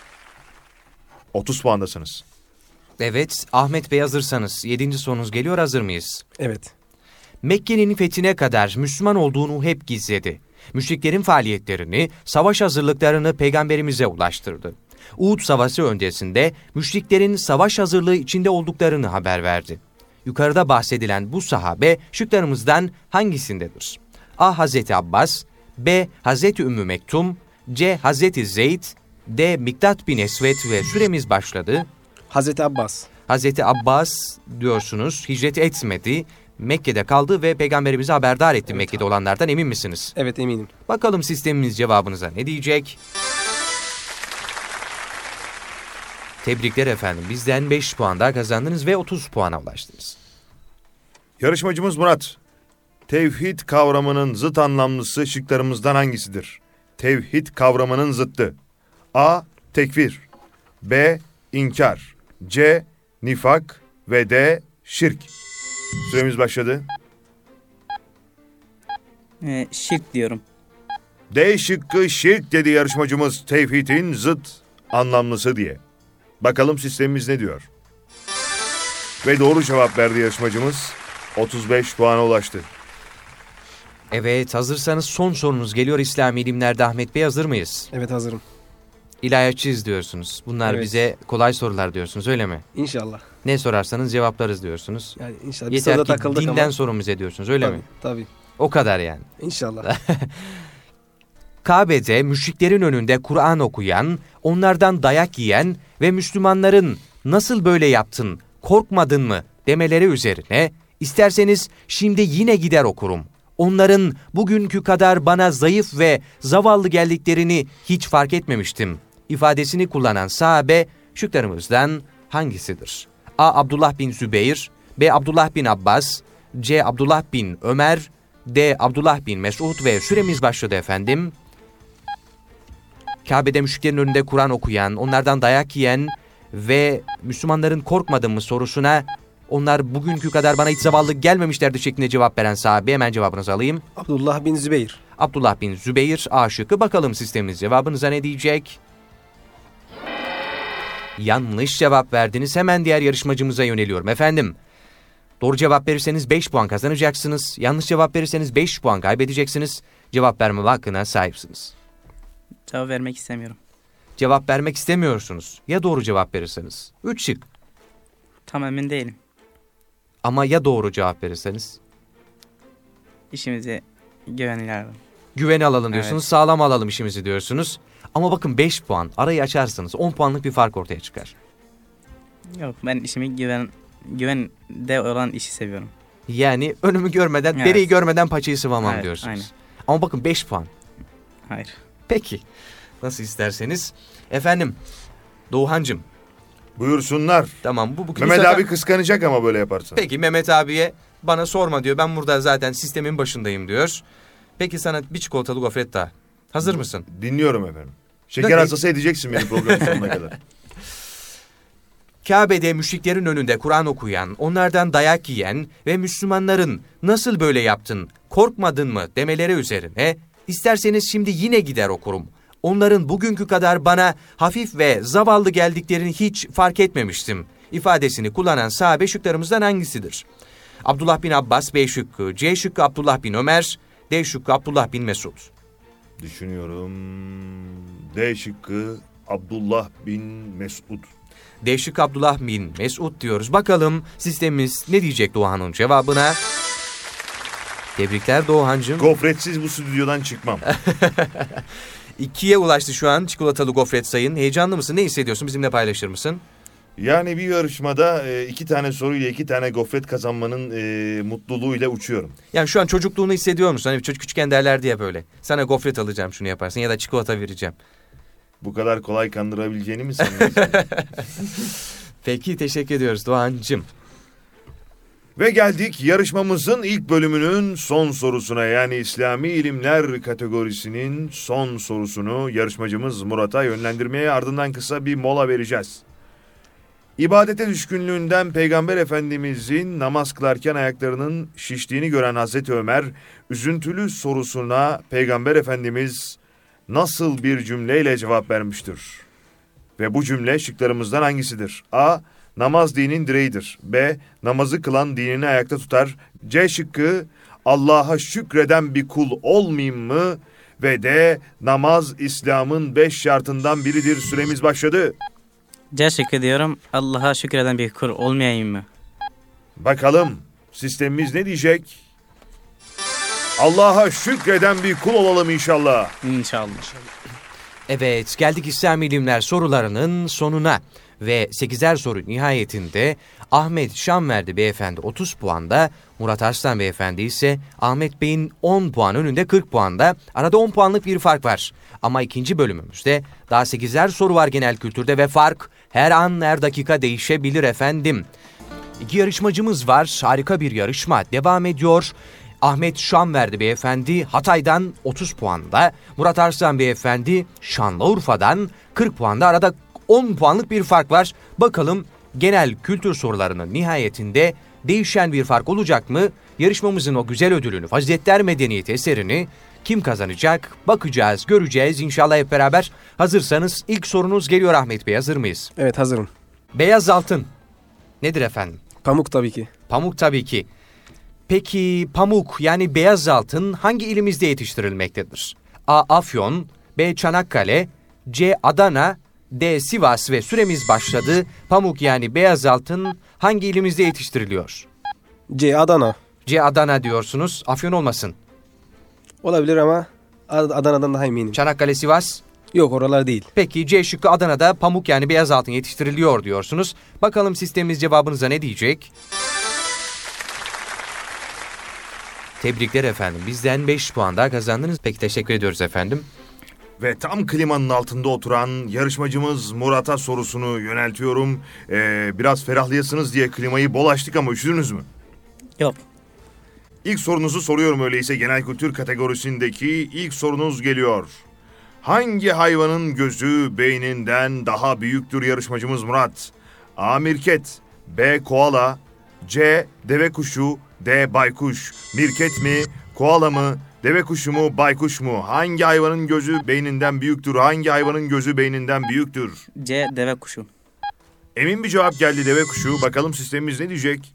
30 puandasınız. Evet, Ahmet Bey hazırsanız 7. sorunuz geliyor, hazır mıyız? Evet. Mekke'nin fethine kadar Müslüman olduğunu hep gizledi. Müşriklerin faaliyetlerini, savaş hazırlıklarını peygamberimize ulaştırdı. Uhud Savaşı öncesinde müşriklerin savaş hazırlığı içinde olduklarını haber verdi. Yukarıda bahsedilen bu sahabe şıklarımızdan hangisindedir? A. Hazreti Abbas, B. Hazreti Ümmü Mektum, C. Hazreti Zeyd, D. Miktat bin Esved ve süremiz başladı. Hazreti Abbas. Hazreti Abbas diyorsunuz, hicret etmedi, Mekke'de kaldı ve peygamberimizi haberdar etti Mekke'de olanlardan, emin misiniz? Evet, eminim. Bakalım sistemimiz cevabınıza ne diyecek? Tebrikler efendim. Bizden 5 puan daha kazandınız ve 30 puana ulaştınız. Yarışmacımız Murat. Tevhid kavramının zıt anlamlısı şıklarımızdan hangisidir? Tevhid kavramının zıttı. A. Tekfir, B. İnkar, C. Nifak ve D. Şirk. Süremiz başladı. Şirk diyorum. D şıkkı şirk dedi yarışmacımız, tevhidin zıt anlamlısı diye. Bakalım sistemimiz ne diyor? Ve doğru cevap verdi yarışmacımız. 35 puana ulaştı. Evet, hazırsanız son sorunuz geliyor İslami ilimlerde. Ahmet Bey, hazır mıyız? Evet, hazırım. İlahiyatçıyız diyorsunuz. Bunlar Evet. bize kolay sorular diyorsunuz, öyle mi? İnşallah. Ne sorarsanız cevaplarız diyorsunuz. Yani inşallah. Bir Yeter sırada ki takıldık dinden ama. sorumuz ediyorsunuz, öyle mi? Tabii. O kadar yani. İnşallah. Kabe'de müşriklerin önünde Kur'an okuyan, onlardan dayak yiyen ve Müslümanların "nasıl böyle yaptın, korkmadın mı?" demeleri üzerine isterseniz şimdi yine gider okurum. Onların bugünkü kadar bana zayıf ve zavallı geldiklerini hiç fark etmemiştim ifadesini kullanan sahabe şıklarımızdan hangisidir? A. Abdullah bin Zübeyir, B. Abdullah bin Abbas, C. Abdullah bin Ömer, D. Abdullah bin Mesud ve süremiz başladı efendim. Kabe'de müşriklerin önünde Kur'an okuyan, onlardan dayak yiyen ve Müslümanların korkmadı mı sorusuna onlar bugünkü kadar bana hiç zavallı gelmemişlerdi şeklinde cevap veren sahabe, hemen cevabınızı alayım. Abdullah bin Zübeyir. Abdullah bin Zübeyir A şıkkı. Bakalım sistemimiz cevabınıza ne diyecek? Yanlış cevap verdiniz. Hemen diğer yarışmacımıza yöneliyorum efendim. Doğru cevap verirseniz 5 puan kazanacaksınız. Yanlış cevap verirseniz 5 puan kaybedeceksiniz. Cevap verme hakkına sahipsiniz. Cevap vermek istemiyorum. Cevap vermek istemiyorsunuz. Ya doğru cevap verirseniz? 3 şık. Tam emin değilim. Ama ya doğru cevap verirseniz? İşimize güveniyorum. Güveni alalım diyorsunuz, Evet. sağlam alalım işimizi diyorsunuz. Ama bakın 5 puan arayı açarsanız 10 puanlık bir fark ortaya çıkar. Yok, ben işimi güvende olan işi seviyorum. Yani önümü görmeden, Evet. dereyi görmeden paçayı sıvamam Evet, diyorsunuz. aynen. Ama bakın 5 puan. Hayır. Peki. Nasıl isterseniz. Efendim, Doğuhancığım. Buyursunlar. Tamam bu Mehmet sefer- abi kıskanacak ama böyle yaparsan. Peki Mehmet abiye bana sorma diyor. Ben burada zaten sistemin başındayım diyor. Peki sana bir çikolatalı gofret daha. Hazır mısın? Dinliyorum efendim. Şeker Peki. hastası edeceksin beni programın sonuna kadar. Kabe'de müşriklerin önünde Kur'an okuyan, onlardan dayak yiyen ve Müslümanların nasıl böyle yaptın, korkmadın mı demeleri üzerine isterseniz şimdi yine gider okurum. Onların bugünkü kadar bana hafif ve zavallı geldiklerini hiç fark etmemiştim ifadesini kullanan sahabe şıklarımızdan hangisidir? Abdullah bin Abbas B şıkkı, C şıkkı Abdullah bin Ömer, D şıkkı Abdullah bin Mesud. Düşünüyorum. D şıkkı Abdullah bin Mesud. D şıkkı Abdullah bin Mesud diyoruz. Bakalım sistemimiz ne diyecek Doğan'ın cevabına? Tebrikler Doğancığım. Gofretsiz bu stüdyodan çıkmam. 2'ye ulaştı şu an çikolatalı gofret sayın. Heyecanlı mısın? Ne hissediyorsun? Bizimle paylaşır mısın? Yani bir yarışmada 2 tane soruyla 2 tane gofret kazanmanın mutluluğuyla uçuyorum. Yani şu an çocukluğunu hissediyor musun? Hani çocuk küçükken derlerdi ya böyle. Sana gofret alacağım şunu yaparsın ya da çikolata vereceğim. Bu kadar kolay kandırabileceğini mi sanıyorsun? Peki teşekkür ediyoruz Doğancığım. Ve geldik yarışmamızın ilk bölümünün son sorusuna, yani İslami ilimler kategorisinin son sorusunu yarışmacımız Murat'a yönlendirmeye, ardından kısa bir mola vereceğiz. İbadete düşkünlüğünden Peygamber Efendimizin namaz kılarken ayaklarının şiştiğini gören Hazreti Ömer, üzüntülü sorusuna Peygamber Efendimiz nasıl bir cümleyle cevap vermiştir? Ve bu cümle şıklarımızdan hangisidir? A. Namaz dinin direğidir. B. Namazı kılan dinini ayakta tutar. C şıkkı Allah'a şükreden bir kul olmayayım mı? Ve D. Namaz İslam'ın 5 şartından biridir. Süremiz başladı. C şıkkı diyorum. Allah'a şükreden bir kul olmayayım mı? Bakalım sistemimiz ne diyecek? Allah'a şükreden bir kul olalım inşallah. İnşallah. Evet, geldik İslam ilimler sorularının sonuna ve 8'er soru nihayetinde Ahmet Şamverdi beyefendi 30 puanda, Murat Arslan beyefendi ise Ahmet Bey'in 10 puan önünde 40 puanda. Arada 10 puanlık bir fark var. Ama ikinci bölümümüzde daha 8'er soru var genel kültürde ve fark her an her dakika değişebilir efendim. 2 yarışmacımız var. Harika bir yarışma devam ediyor. Ahmet Şamverdi beyefendi Hatay'dan 30 puanda, Murat Arslan beyefendi Şanlıurfa'dan 40 puanda, arada 10 puanlık bir fark var. Bakalım genel kültür sorularının nihayetinde değişen bir fark olacak mı? Yarışmamızın o güzel ödülünü, Faziletler Medeniyeti eserini kim kazanacak? Bakacağız, göreceğiz inşallah hep beraber. Hazırsanız ilk sorunuz geliyor Ahmet Bey, hazır mıyız? Evet, hazırım. Beyaz altın nedir efendim? Pamuk tabii ki. Pamuk tabii ki. Peki pamuk yani beyaz altın hangi ilimizde yetiştirilmektedir? A. Afyon, B. Çanakkale, C. Adana, D. Sivas ve süremiz başladı. Pamuk yani beyaz altın hangi ilimizde yetiştiriliyor? C. Adana. C. Adana diyorsunuz. Afyon olmasın. Olabilir ama Adana'dan daha eminim. Çanakkale, Sivas. Yok, oralar değil. Peki C şıkkı Adana'da pamuk yani beyaz altın yetiştiriliyor diyorsunuz. Bakalım sistemimiz cevabınıza ne diyecek? Tebrikler efendim. Bizden 5 puan daha kazandınız. Peki teşekkür ediyoruz efendim. Ve tam klimanın altında oturan yarışmacımız Murat'a sorusunu yöneltiyorum. Biraz ferahlayasınız diye klimayı bol açtık ama üşüdünüz mü? Yok. İlk sorunuzu soruyorum öyleyse. Genel kültür kategorisindeki ilk sorunuz geliyor. Hangi hayvanın gözü beyninden daha büyüktür yarışmacımız Murat? A. Mirket, B. Koala, C. Deve kuşu, D. Baykuş. Mirket mi, koala mı, deve kuşu mu, baykuş mu? Hangi hayvanın gözü beyninden büyüktür? Hangi hayvanın gözü beyninden büyüktür? C. Deve kuşu. Emin bir cevap geldi, deve kuşu. Bakalım sistemimiz ne diyecek?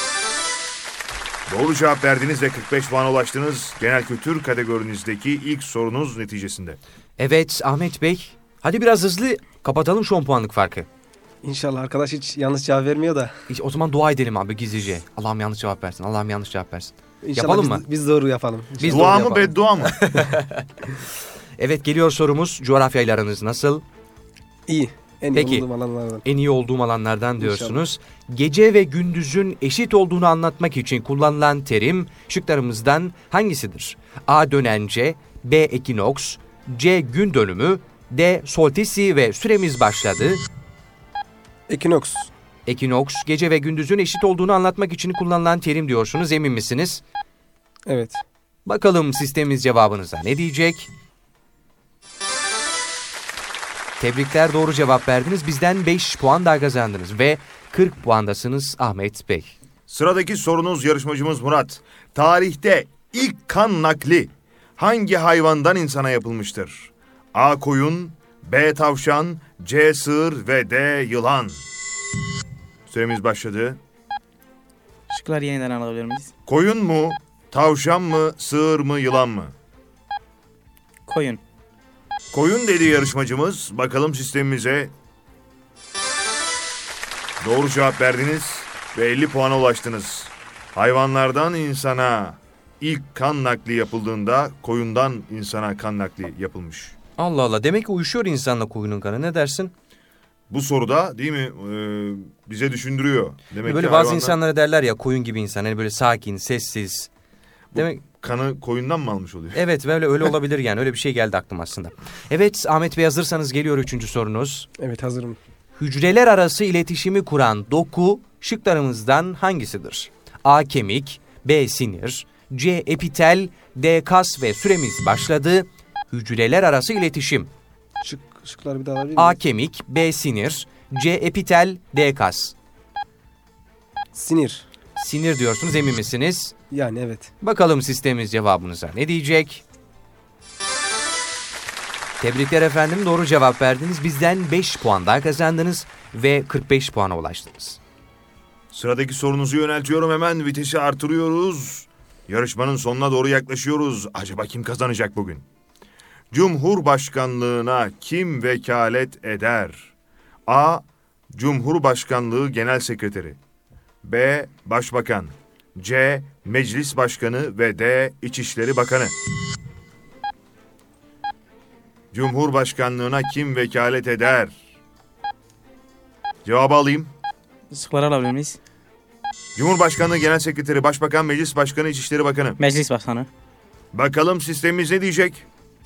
Doğru cevap verdiniz ve 45 puana ulaştınız. Genel kültür kategorinizdeki ilk sorunuz neticesinde. Evet Ahmet Bey. Hadi biraz hızlı kapatalım şu 10 puanlık farkı. İnşallah arkadaş hiç yanlış cevap vermiyor da. O zaman dua edelim abi gizlice. Allah'ım yanlış cevap versin. Allah'ım yanlış cevap versin. İnşallah Yapalım mı? Biz doğru yapalım. Biz Dua doğru mı yapalım. beddua mı? Evet geliyor sorumuz. Coğrafyayla aranız nasıl? İyi. En iyi Peki. olduğum alanlardan. En iyi olduğum alanlardan diyorsunuz. Gece ve gündüzün eşit olduğunu anlatmak için kullanılan terim şıklarımızdan hangisidir? A. Dönence, B. Ekinoks, C. Gün dönümü, D. Solstisi ve süremiz başladı. Ekinoks. Ekinoks, gece ve gündüzün eşit olduğunu anlatmak için kullanılan terim diyorsunuz. Emin misiniz? Evet. Bakalım sistemimiz cevabınıza ne diyecek? Tebrikler, doğru cevap verdiniz. Bizden 5 puan daha kazandınız ve 40 puandasınız Ahmet Bey. Sıradaki sorunuz yarışmacımız Murat. Tarihte ilk kan nakli hangi hayvandan insana yapılmıştır? A. Koyun, B. Tavşan, C. Sığır ve D. Yılan. Süremiz başladı. Şıkları yeniden alabilir miyiz? Koyun mu, tavşan mı, sığır mı, yılan mı? Koyun. Koyun dedi yarışmacımız. Bakalım sistemimize. Doğru cevap verdiniz ve 50 puana ulaştınız. Hayvanlardan insana ilk kan nakli yapıldığında koyundan insana kan nakli yapılmış. Allah Allah, demek ki uyuşuyor insanla koyunun kanı, ne dersin? Bu soruda değil mi bize düşündürüyor. Demek Böyle ki bazı hayvanlar- insanlara derler ya, koyun gibi insan, hani böyle sakin, sessiz. Demek kanı koyundan mı almış oluyor? evet, böyle öyle olabilir yani, öyle bir şey geldi aklıma aslında. Evet Ahmet Bey, hazırsanız geliyor 3. sorunuz. Evet, hazırım. Hücreler arası iletişimi kuran doku şıklarımızdan hangisidir? A. Kemik, B. Sinir, C. Epitel, D. Kas ve süremiz başladı. Hücreler arası iletişim. Şıkları bir daha alabilir A. miyim? Kemik, B. Sinir, C. Epitel, D. Kas. Sinir. Sinir diyorsunuz, emin misiniz? Yani evet. Bakalım sistemimiz cevabınıza ne diyecek? Tebrikler efendim, doğru cevap verdiniz. Bizden 5 puan daha kazandınız ve 45 puana ulaştınız. Sıradaki sorunuzu yöneltiyorum, hemen vitesi artırıyoruz. Yarışmanın sonuna doğru yaklaşıyoruz. Acaba kim kazanacak bugün? Cumhurbaşkanlığına kim vekalet eder? A. Cumhurbaşkanlığı Genel Sekreteri, B. Başbakan, C. Meclis Başkanı ve D. İçişleri Bakanı. Cumhurbaşkanlığına kim vekalet eder? Cevabı alayım. Şıkları alabilir miyiz? Cumhurbaşkanlığı Genel Sekreteri, Başbakan, Meclis Başkanı, İçişleri Bakanı. Meclis Başkanı. Bakalım sistemimiz ne diyecek?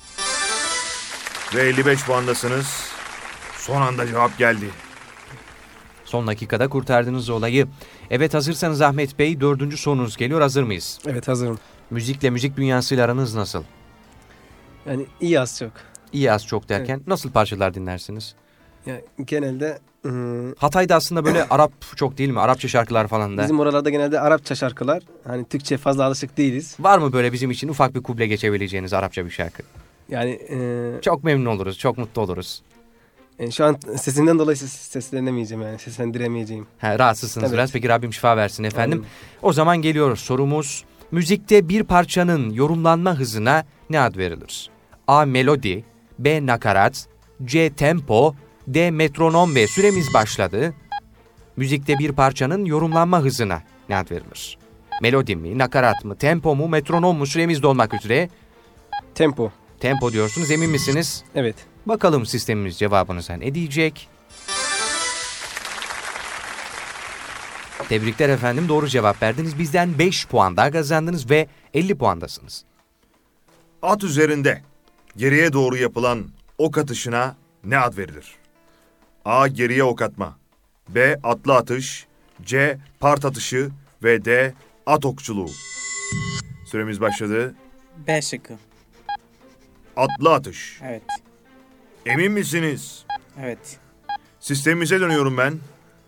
Ve 55 puandasınız. Son anda cevap geldi. Son dakikada kurtardınız olayı. Evet, hazırsanız Ahmet Bey, 4. sorunuz geliyor. Hazır mıyız? Evet, hazırım. Müzikle, müzik dünyasıyla aranız nasıl? Yani iyi az çok. İyi az çok derken nasıl parçalar dinlersiniz? Yani genelde Hatay'da aslında böyle Arap çok değil mi? Arapça şarkılar falan da. bizim oralarda genelde Arapça şarkılar. Hani Türkçe fazla alışık değiliz. Var mı böyle bizim için ufak bir kuble geçebileceğiniz Arapça bir şarkı? Yani Çok memnun oluruz, çok mutlu oluruz. şu an sesimden dolayı seslenemeyeceğim, yani seslendiremeyeceğim. Rahatsızsınız Evet. biraz. Peki Rabbim şifa versin efendim. Amin. O zaman geliyor sorumuz. Müzikte bir parçanın yorumlanma hızına ne ad verilir? A. Melodi, B. Nakarat, C. Tempo, D. Metronom ve süremiz başladı. Müzikte bir parçanın yorumlanma hızına ne ad verilir? Melodi mi, nakarat mı, tempo mu, metronom mu, süremiz dolmak üzere. Tempo. Tempo diyorsunuz, emin misiniz? Evet. Bakalım sistemimiz cevabınıza ne diyecek? Tebrikler efendim, doğru cevap verdiniz. Bizden 5 puan daha kazandınız ve 50 puandasınız. At üzerinde geriye doğru yapılan ok atışına ne ad verilir? A. Geriye ok atma. B. Atlı atış. C. Part atışı. Ve D. At okçuluğu. Süremiz başladı. B şıkkı. Atlı atış. Evet. Emin misiniz? Evet. Sistemimize dönüyorum ben.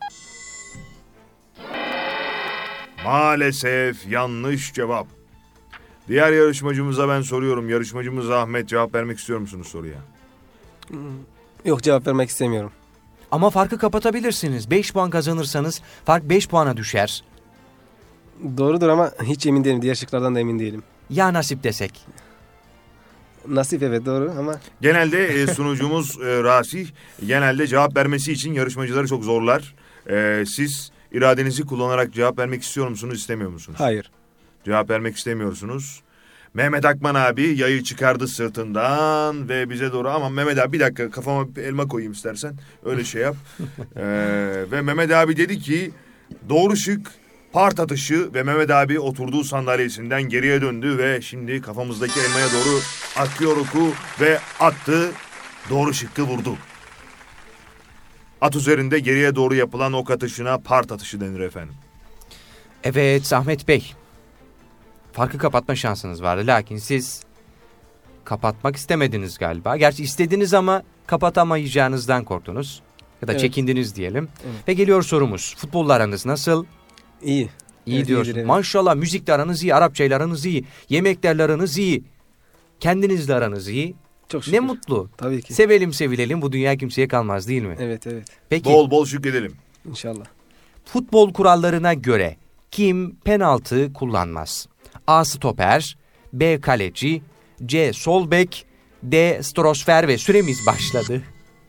Maalesef yanlış cevap. Diğer yarışmacımıza ben soruyorum. Yarışmacımız Ahmet, cevap vermek istiyor musunuz soruya? Yok, cevap vermek istemiyorum. Ama farkı kapatabilirsiniz. 5 puan kazanırsanız fark 5 puana düşer. Doğrudur ama hiç emin değilim. Diğer şıklardan da emin değilim. Ya nasip desek. Nasip evet doğru ama Genelde sunucumuz Rasih genelde cevap vermesi için yarışmacıları çok zorlar. Siz iradenizi kullanarak cevap vermek istiyor musunuz, istemiyor musunuz? hayır. Cevap vermek istemiyorsunuz. Mehmet Akman abi yayı çıkardı sırtından ve bize doğru, ama Mehmet abi bir dakika kafama bir elma koyayım istersen, öyle şey yap. Ve Mehmet abi dedi ki doğru şık part atışı ve Mehmet abi oturduğu sandalyesinden geriye döndü ve şimdi kafamızdaki elmaya doğru atıyor oku ve attı, doğru şıkkı vurdu. At üzerinde geriye doğru yapılan ok atışına part atışı denir efendim. Evet Ahmet Bey. Farkı kapatma şansınız vardı. Lakin siz kapatmak istemediniz galiba. Gerçi istediniz ama kapatamayacağınızdan korktunuz. Ya da Evet. çekindiniz diyelim. Evet. Ve geliyor sorumuz. Futbolla aranız nasıl? İyi. İyi Evet, diyorsun. iyidir, evet. Maşallah, müzikle aranız iyi, Arapçayla aranız iyi, yemeklerle aranız iyi, kendinizle aranız iyi. Çok şükür. Ne mutlu. Tabii ki. Sevelim sevilelim, bu dünya kimseye kalmaz değil mi? Evet evet. Peki Bol bol şükredelim. İnşallah. futbol kurallarına göre kim penaltı kullanmaz? A. Stoper, B. Kaleci, C. Sol bek, D. Strosfer ve süremiz başladı.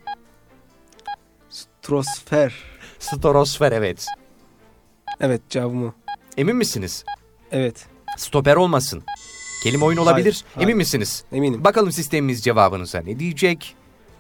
Trosfer. Strosfer, evet. Evet cevabım o. Emin misiniz? Evet. Stoper olmasın. Kelime oyun olabilir. Hayır. Emin misiniz? Eminim. Bakalım sistemimiz cevabınıza ne diyecek?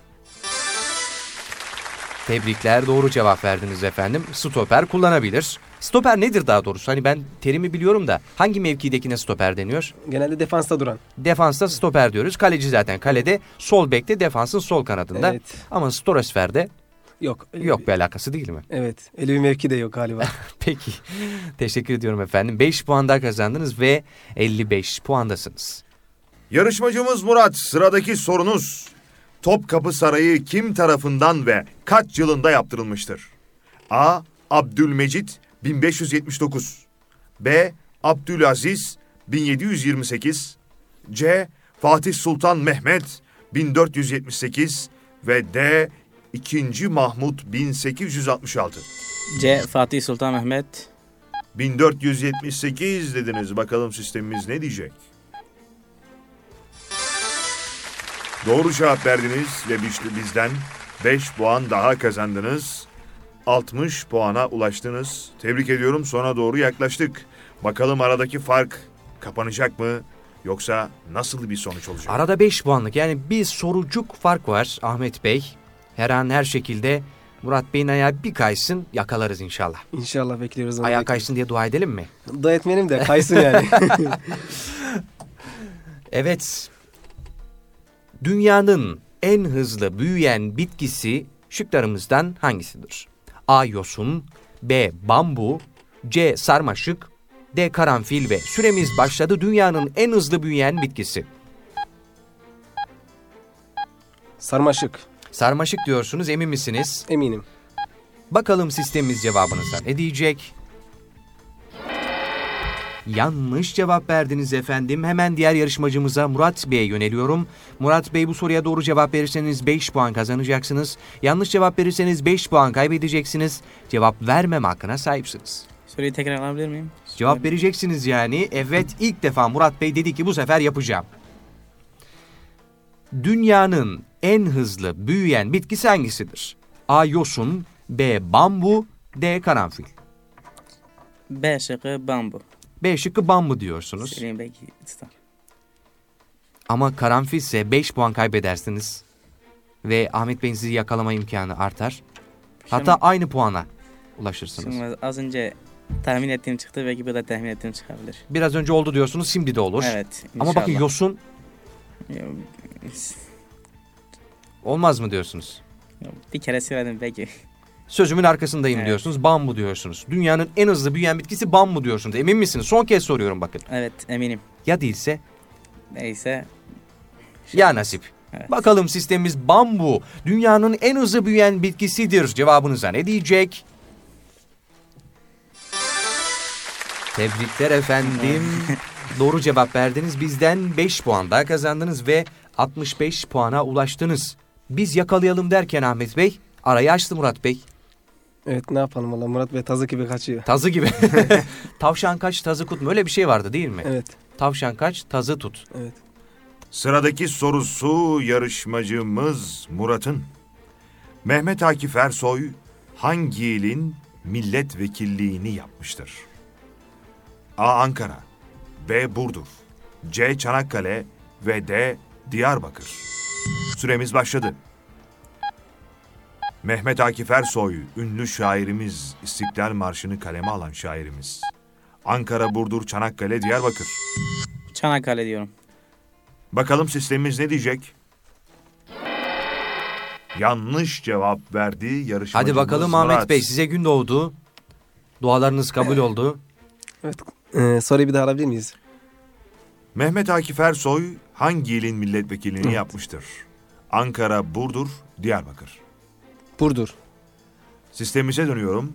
Tebrikler, doğru cevap verdiniz efendim. Stoper kullanabilir. Stoper nedir daha doğrusu? Hani ben terimi biliyorum da hangi mevkidekine stoper deniyor? Genelde defansta duran. Defansta stoper diyoruz. Kaleci zaten kalede. Sol bekte, defansın sol kanadında. Evet. Ama Strosfer'de Yok. yok bir alakası değil mi? Evet. Öyle bir mevki de yok galiba. Peki. Teşekkür ediyorum efendim. 5 puan daha kazandınız ve 55 puandasınız. Yarışmacımız Murat, sıradaki sorunuz. Topkapı Sarayı kim tarafından ve kaç yılında yaptırılmıştır? A. Abdülmecit 1579. B. Abdülaziz 1728. C. Fatih Sultan Mehmet 1478 ve D. 2. Mahmut 1866. C. Fatih Sultan Mehmet. 1478 dediniz. Bakalım sistemimiz ne diyecek? Doğru cevap verdiniz ve bizden 5 puan daha kazandınız. 60 puana ulaştınız. Tebrik ediyorum, sona doğru yaklaştık. Bakalım aradaki fark kapanacak mı yoksa nasıl bir sonuç olacak? Arada 5 puanlık, yani bir sorucuk fark var Ahmet Bey. Her an her şekilde Murat Bey'in ayağı bir kaysın, yakalarız inşallah. İnşallah bekliyoruz. onu. Ayağı kaysın diye dua edelim mi? Dua etmeyelim de kaysın yani. Evet. Dünyanın en hızlı büyüyen bitkisi şıklarımızdan hangisidir? A. Yosun, B. Bambu, C. Sarmaşık, D. Karanfil ve süremiz başladı. Dünyanın en hızlı büyüyen bitkisi. Sarmaşık. Sarmaşık diyorsunuz, emin misiniz? Eminim. Bakalım sistemimiz cevabınıza ne diyecek? Yanlış cevap verdiniz efendim. Hemen diğer yarışmacımıza Murat Bey'e yöneliyorum. Murat Bey, bu soruya doğru cevap verirseniz 5 puan kazanacaksınız. Yanlış cevap verirseniz 5 puan kaybedeceksiniz. Cevap vermeme hakkına sahipsiniz. Soruyu tekrar alabilir miyim? Cevap vereceksiniz yani. Evet, ilk defa Murat Bey dedi ki bu sefer yapacağım. Dünyanın en hızlı büyüyen bitkisi hangisidir? A. Yosun, B. Bambu, D. Karanfil. B şıkkı bambu. B şıkkı bambu diyorsunuz. Selim belki tutar. Ama karanfil ise 5 puan kaybedersiniz. Ve Ahmet Bey'in sizi yakalama imkanı artar. Hatta aynı puana ulaşırsınız. Şimdi az önce Tahmin ettiğim çıktı. Belki bu da tahmin ettiğim çıkabilir. Biraz önce oldu diyorsunuz, şimdi de olur. Evet. Ama bakın inşallah. yosun olmaz mı diyorsunuz? Bir kere söyledim peki. Sözümün arkasındayım Evet. diyorsunuz. Bambu diyorsunuz. Dünyanın en hızlı büyüyen bitkisi bambu diyorsunuz. Emin misiniz? Son kez soruyorum bakın. Evet, eminim. Ya değilse? Neyse. Ya nasip. Evet. Bakalım sistemimiz bambu. Dünyanın en hızlı büyüyen bitkisidir. Cevabınıza ne diyecek? Tebrikler efendim. Doğru cevap verdiniz. Bizden 5 puan daha kazandınız ve 65 puana ulaştınız. Biz yakalayalım derken Ahmet Bey arayı açtı Murat Bey. Evet, ne yapalım valla, Murat Bey tazı gibi kaçıyor. Tazı gibi. Tavşan kaç tazı kut mu? Öyle bir şey vardı değil mi? Evet. Tavşan kaç tazı tut. Evet. Sıradaki sorusu yarışmacımız Murat'ın. Mehmet Akif Ersoy hangi ilin milletvekilliğini yapmıştır? A. Ankara, B. Burdur, C. Çanakkale ve D. Diyarbakır. Süremiz başladı. Mehmet Akif Ersoy, ünlü şairimiz, İstiklal Marşı'nı kaleme alan şairimiz. Ankara, Burdur, Çanakkale, Diyarbakır. Çanakkale diyorum. Bakalım sistemimiz ne diyecek? Yanlış cevap verdi yarışmacımız Hadi bakalım Murat. Ahmet Bey, size gün doğdu. Dualarınız kabul oldu. Evet. Soruyu bir daha alabilir miyiz? Mehmet Akif Ersoy hangi ilin milletvekilliğini yapmıştır? Ankara, Burdur, Diyarbakır. Burdur. Sistemimize dönüyorum.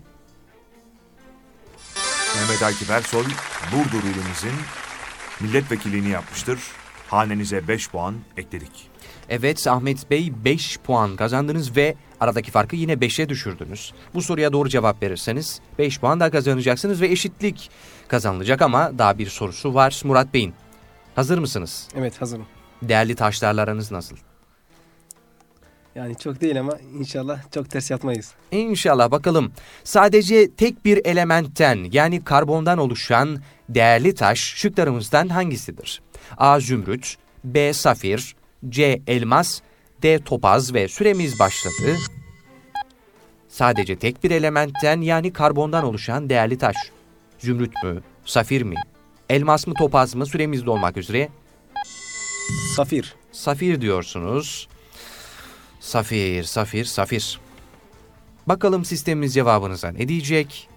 Mehmet Akif Ersoy, Burdur ilimizin milletvekilliğini yapmıştır. Hanenize 5 puan ekledik. Evet Ahmet Bey 5 puan kazandınız ve aradaki farkı yine 5'e düşürdünüz. Bu soruya doğru cevap verirseniz 5 puan daha kazanacaksınız ve eşitlik kazanılacak ama daha bir sorusu var Murat Bey'in. Hazır mısınız? Evet, hazırım. Değerli taşlarla aranız nasıl? Yani çok değil ama inşallah çok ters yatmayız. İnşallah bakalım. Sadece tek bir elementten yani karbondan oluşan değerli taş şıklarımızdan hangisidir? A. Zümrüt, B. Safir, C. Elmas, D. Topaz ve süremiz başladı. Sadece tek bir elementten yani karbondan oluşan değerli taş. Zümrüt mü, safir mi, elmas mı, topaz mı? Süremiz dolmak üzere. Safir. Safir diyorsunuz. Safir, safir, safir. Bakalım sistemimiz cevabınıza ne diyecek?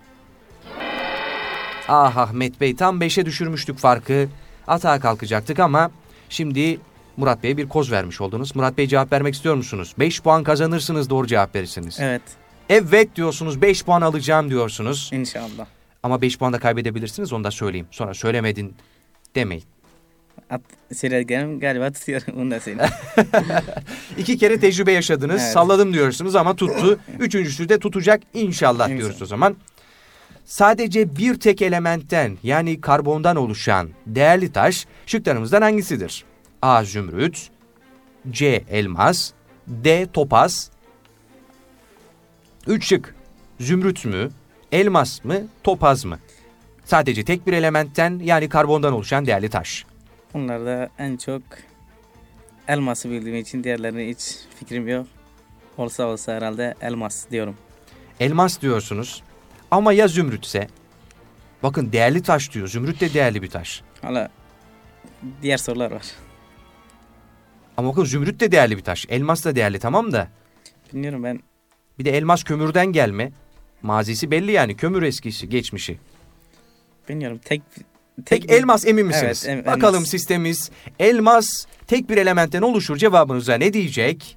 Ah Ahmet Bey, tam 5'e düşürmüştük farkı. Atağa kalkacaktık ama şimdi Murat Bey'e bir koz vermiş oldunuz. Murat Bey, cevap vermek istiyor musunuz? 5 puan kazanırsınız doğru cevap verirsiniz. Evet. Evet diyorsunuz, 5 puan alacağım diyorsunuz. İnşallah. Ama 5 puan da kaybedebilirsiniz, onu da söyleyeyim. Sonra söylemedin demeyin. Söylediklerim galiba tutuyorum. Onu da söyleyeyim. 2 kere tecrübe yaşadınız. Evet. Salladım diyorsunuz ama tuttu. Üçüncüsü de tutacak inşallah diyoruz o zaman. Sadece bir tek elementten yani karbondan oluşan değerli taş şıklarımızdan hangisidir? A. Zümrüt, C. Elmas, D. Topaz. 3 şık. Zümrüt mü, elmas mı, topaz mı? Sadece tek bir elementten yani karbondan oluşan değerli taş. Bunlarda en çok elması bildiğim için diğerlerine hiç fikrim yok. Olsa herhalde elmas diyorum. Elmas diyorsunuz ama ya zümrütse? Bakın değerli taş diyor. Zümrüt de değerli bir taş. Hala diğer sorular var. Ama bakın zümrüt de değerli bir taş. Elmas da değerli, tamam da. Bilmiyorum ben. Bir de elmas kömürden gelme. Mazisi belli yani. Kömür eskisi, geçmişi. Bilmiyorum. Tek elmas emin misiniz? Evet, Bakalım elmas. sistemimiz elmas tek bir elementten oluşur. Cevabınıza ne diyecek?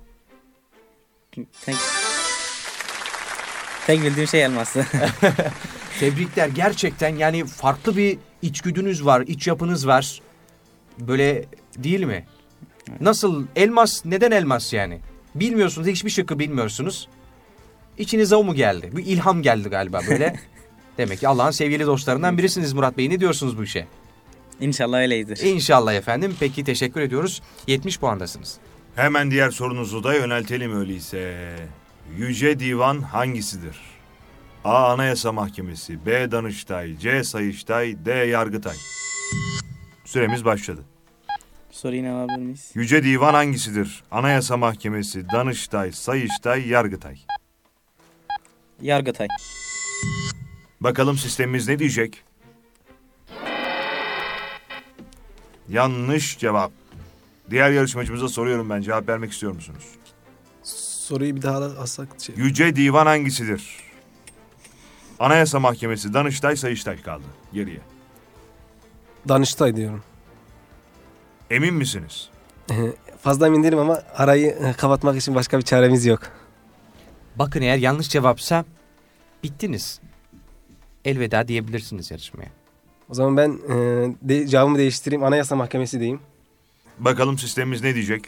Tek bildiğim şey elması. Tebrikler, gerçekten yani farklı bir içgüdünüz var, iç yapınız var. Böyle değil mi? Nasıl elmas, neden elmas yani? Bilmiyorsunuz, hiçbir şıkkı bilmiyorsunuz. İçinize o mu geldi? Bir ilham geldi galiba böyle. Demek ki Allah'ın sevgili dostlarından birisiniz Murat Bey. Ne diyorsunuz bu işe? İnşallah öyledir. İnşallah efendim. Peki, teşekkür ediyoruz. 70 puandasınız. Hemen diğer sorunuzu da yöneltelim öyleyse. Yüce Divan hangisidir? A. Anayasa Mahkemesi, B. Danıştay, C. Sayıştay, D. Yargıtay. Süremiz başladı. Soruyu ne alabilir miyiz? Yüce Divan hangisidir? Anayasa Mahkemesi, Danıştay, Sayıştay, Yargıtay. Yargıtay. Bakalım sistemimiz ne diyecek? Yanlış cevap. Diğer yarışmacımıza soruyorum ben. Cevap vermek istiyor musunuz? Soruyu bir daha alsak. Yüce Divan hangisidir? Anayasa Mahkemesi, Danıştay, Sayıştay kaldı geriye. Danıştay diyorum. Emin misiniz? Fazla emin değilim ama arayı kapatmak için başka bir çaremiz yok. Bakın eğer yanlış cevapsa bittiniz. Elveda diyebilirsiniz yarışmaya. O zaman ben cevabımı değiştireyim. Anayasa Mahkemesi diyeyim. Bakalım sistemimiz ne diyecek?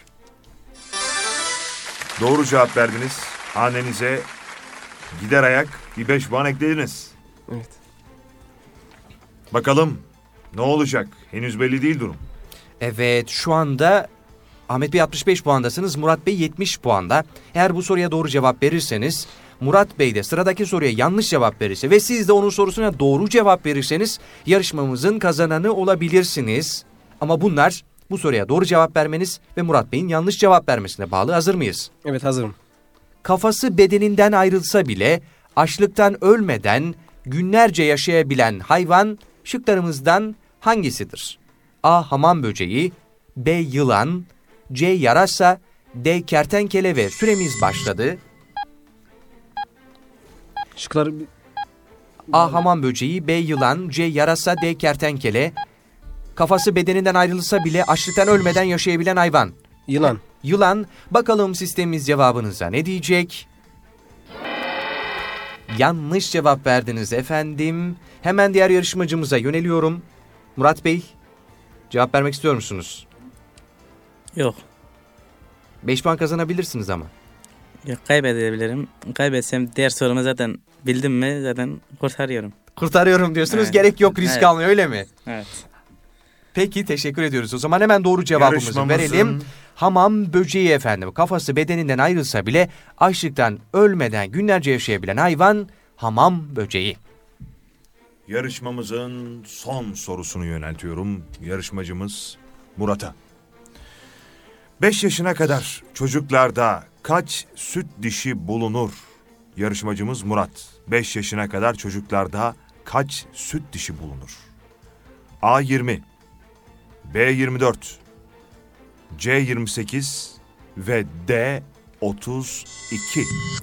Doğru cevap verdiniz. Hanenize gider ayak bir 5 puan eklediniz. Evet. Bakalım ne olacak? Henüz belli değil durum. Evet, şu anda Ahmet Bey 65 puandasınız, Murat Bey 70 puanda. Eğer bu soruya doğru cevap verirseniz, Murat Bey de sıradaki soruya yanlış cevap verirse ve siz de onun sorusuna doğru cevap verirseniz yarışmamızın kazananı olabilirsiniz. Ama bunlar bu soruya doğru cevap vermeniz ve Murat Bey'in yanlış cevap vermesine bağlı. Hazır mıyız? Evet, hazırım. Kafası bedeninden ayrılsa bile açlıktan ölmeden günlerce yaşayabilen hayvan şıklarımızdan hangisidir? A. Hamam böceği, B. Yılan, C. Yarasa, D. Kertenkele ve süremiz başladı. Şıkları A. Hamam böceği, B. Yılan, C. Yarasa, D. Kertenkele. Kafası bedeninden ayrılsa bile açlıktan ölmeden yaşayabilen hayvan. yılan. Yılan. Bakalım sistemimiz cevabınıza ne diyecek? Yanlış cevap verdiniz efendim. Hemen diğer yarışmacımıza yöneliyorum. Murat Bey, cevap vermek istiyor musunuz? Yok. 5 puan kazanabilirsiniz ama. Yok, kaybedebilirim. Kaybetsem diğer sorumu zaten bildim mi zaten kurtarıyorum. Kurtarıyorum diyorsunuz. Evet. Gerek yok, risk Evet. almıyor, öyle mi? Evet. Peki, teşekkür ediyoruz. O zaman hemen doğru cevabımızı verelim. Hamam böceği efendim. Kafası bedeninden ayrılsa bile açlıktan ölmeden günlerce yaşayabilen hayvan hamam böceği. Yarışmamızın son sorusunu yöneltiyorum. Yarışmacımız Murat'a. 5 yaşına kadar çocuklarda kaç süt dişi bulunur? Yarışmacımız Murat. 5 yaşına kadar çocuklarda kaç süt dişi bulunur? A 20, B 24, C 28 ve D 32.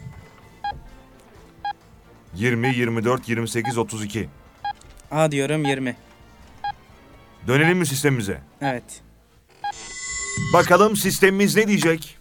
20, 24, 28, 32. A diyorum 20. Dönelim mi sistemimize? Evet. Bakalım sistemimiz ne diyecek?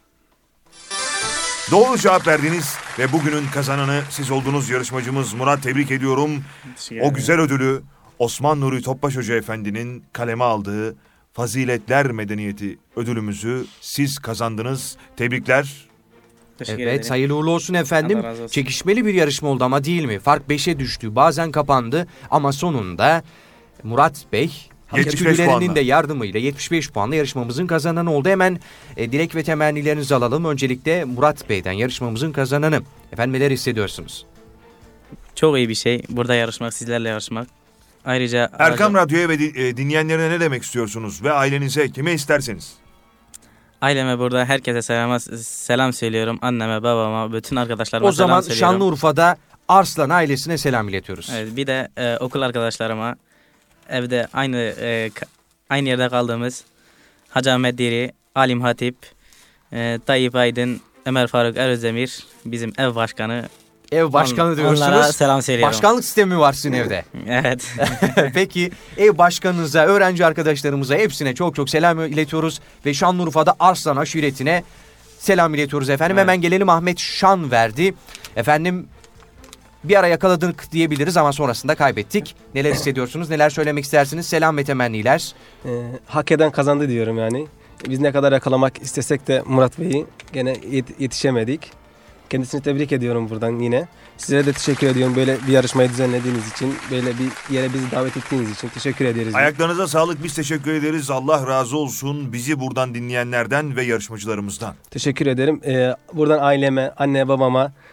Doğru cevap verdiniz ve bugünün kazananı siz oldunuz yarışmacımız Murat. Tebrik ediyorum. O güzel ödülü Osman Nuri Topbaş Hoca Efendi'nin kaleme aldığı Faziletler Medeniyeti ödülümüzü siz kazandınız. Tebrikler. Teşekkür Evet, ederim. hayırlı uğurlu olsun efendim. Allah razı olsun. Çekişmeli bir yarışma oldu ama değil mi? Fark 5'e düştü. Bazen kapandı ama sonunda Murat Bey hak 75 içgüdülerinin puanla. de yardımıyla 75 puanla yarışmamızın kazananı oldu. Hemen dilek ve temennilerinizi alalım. Öncelikle Murat Bey'den, yarışmamızın kazananı. Efendim, neler hissediyorsunuz? Çok iyi bir şey. Burada yarışmak, sizlerle yarışmak. Ayrıca Erkam Radyo'ya ve dinleyenlerine ne demek istiyorsunuz? Ve ailenize, kime isterseniz. aileme burada herkese selam söylüyorum. Anneme, babama, bütün arkadaşlarıma O zaman selam söylüyorum. Şanlıurfa'da Arslan ailesine selam iletiyoruz. Evet, bir de okul arkadaşlarıma, evde aynı yerde kaldığımız Hacı Ahmet Diri, Alim Hatip, Tayyip Aydın, Ömer Faruk Erözdemir, bizim ev başkanı. Ev başkanı diyorsunuz. Onlara selam söylüyorum. Başkanlık sistemi var sizin evde. Evet. Peki, ev başkanınıza, öğrenci arkadaşlarımıza hepsine çok çok selam iletiyoruz. Ve Şanlıurfa'da Arslan aşiretine selam iletiyoruz efendim. Evet. Hemen gelelim, Ahmet Şanverdi. Efendim, bir ara yakaladık diyebiliriz ama sonrasında kaybettik. Neler hissediyorsunuz, neler söylemek istersiniz? Selam ve temenniler. Hak eden kazandı diyorum yani. Biz ne kadar yakalamak istesek de Murat Bey'i gene yetişemedik. Kendisini tebrik ediyorum buradan yine. Size de teşekkür ediyorum böyle bir yarışmayı düzenlediğiniz için. Böyle bir yere bizi davet ettiğiniz için teşekkür ederiz. Ayaklarınıza sağlık, biz teşekkür ederiz. Allah razı olsun bizi buradan dinleyenlerden ve yarışmacılarımızdan. Teşekkür ederim. Buradan aileme, anne babama,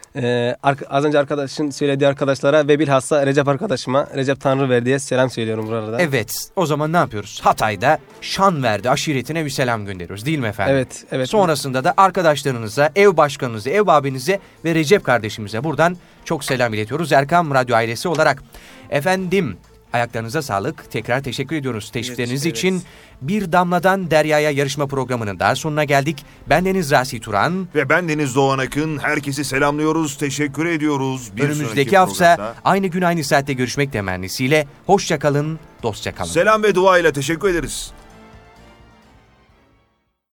Az önce arkadaşın söylediği arkadaşlara ve bilhassa Recep arkadaşıma, Recep Tanrıverdi'ye selam söylüyorum burada. Evet, o zaman ne yapıyoruz? Hatay'da Şanverdi aşiretine bir selam gönderiyoruz değil mi efendim? Evet, evet. Sonrasında da arkadaşlarınıza, ev başkanınıza, ev abinize ve Recep kardeşimize buradan çok selam iletiyoruz Erkam Radyo ailesi olarak. Efendim, ayaklarınıza sağlık. Tekrar teşekkür ediyoruz teşrifleriniz Evet. için. Bir Damladan Derya'ya yarışma programının daha sonuna geldik. Ben Deniz Rasi Turan. Ve ben Deniz Doğan Akın. Herkesi selamlıyoruz, teşekkür ediyoruz. Bir sonraki Önümüzdeki hafta programda aynı gün aynı saatte görüşmek temennisiyle. Hoşça kalın, dostça kalın. selam ve dua ile teşekkür ederiz.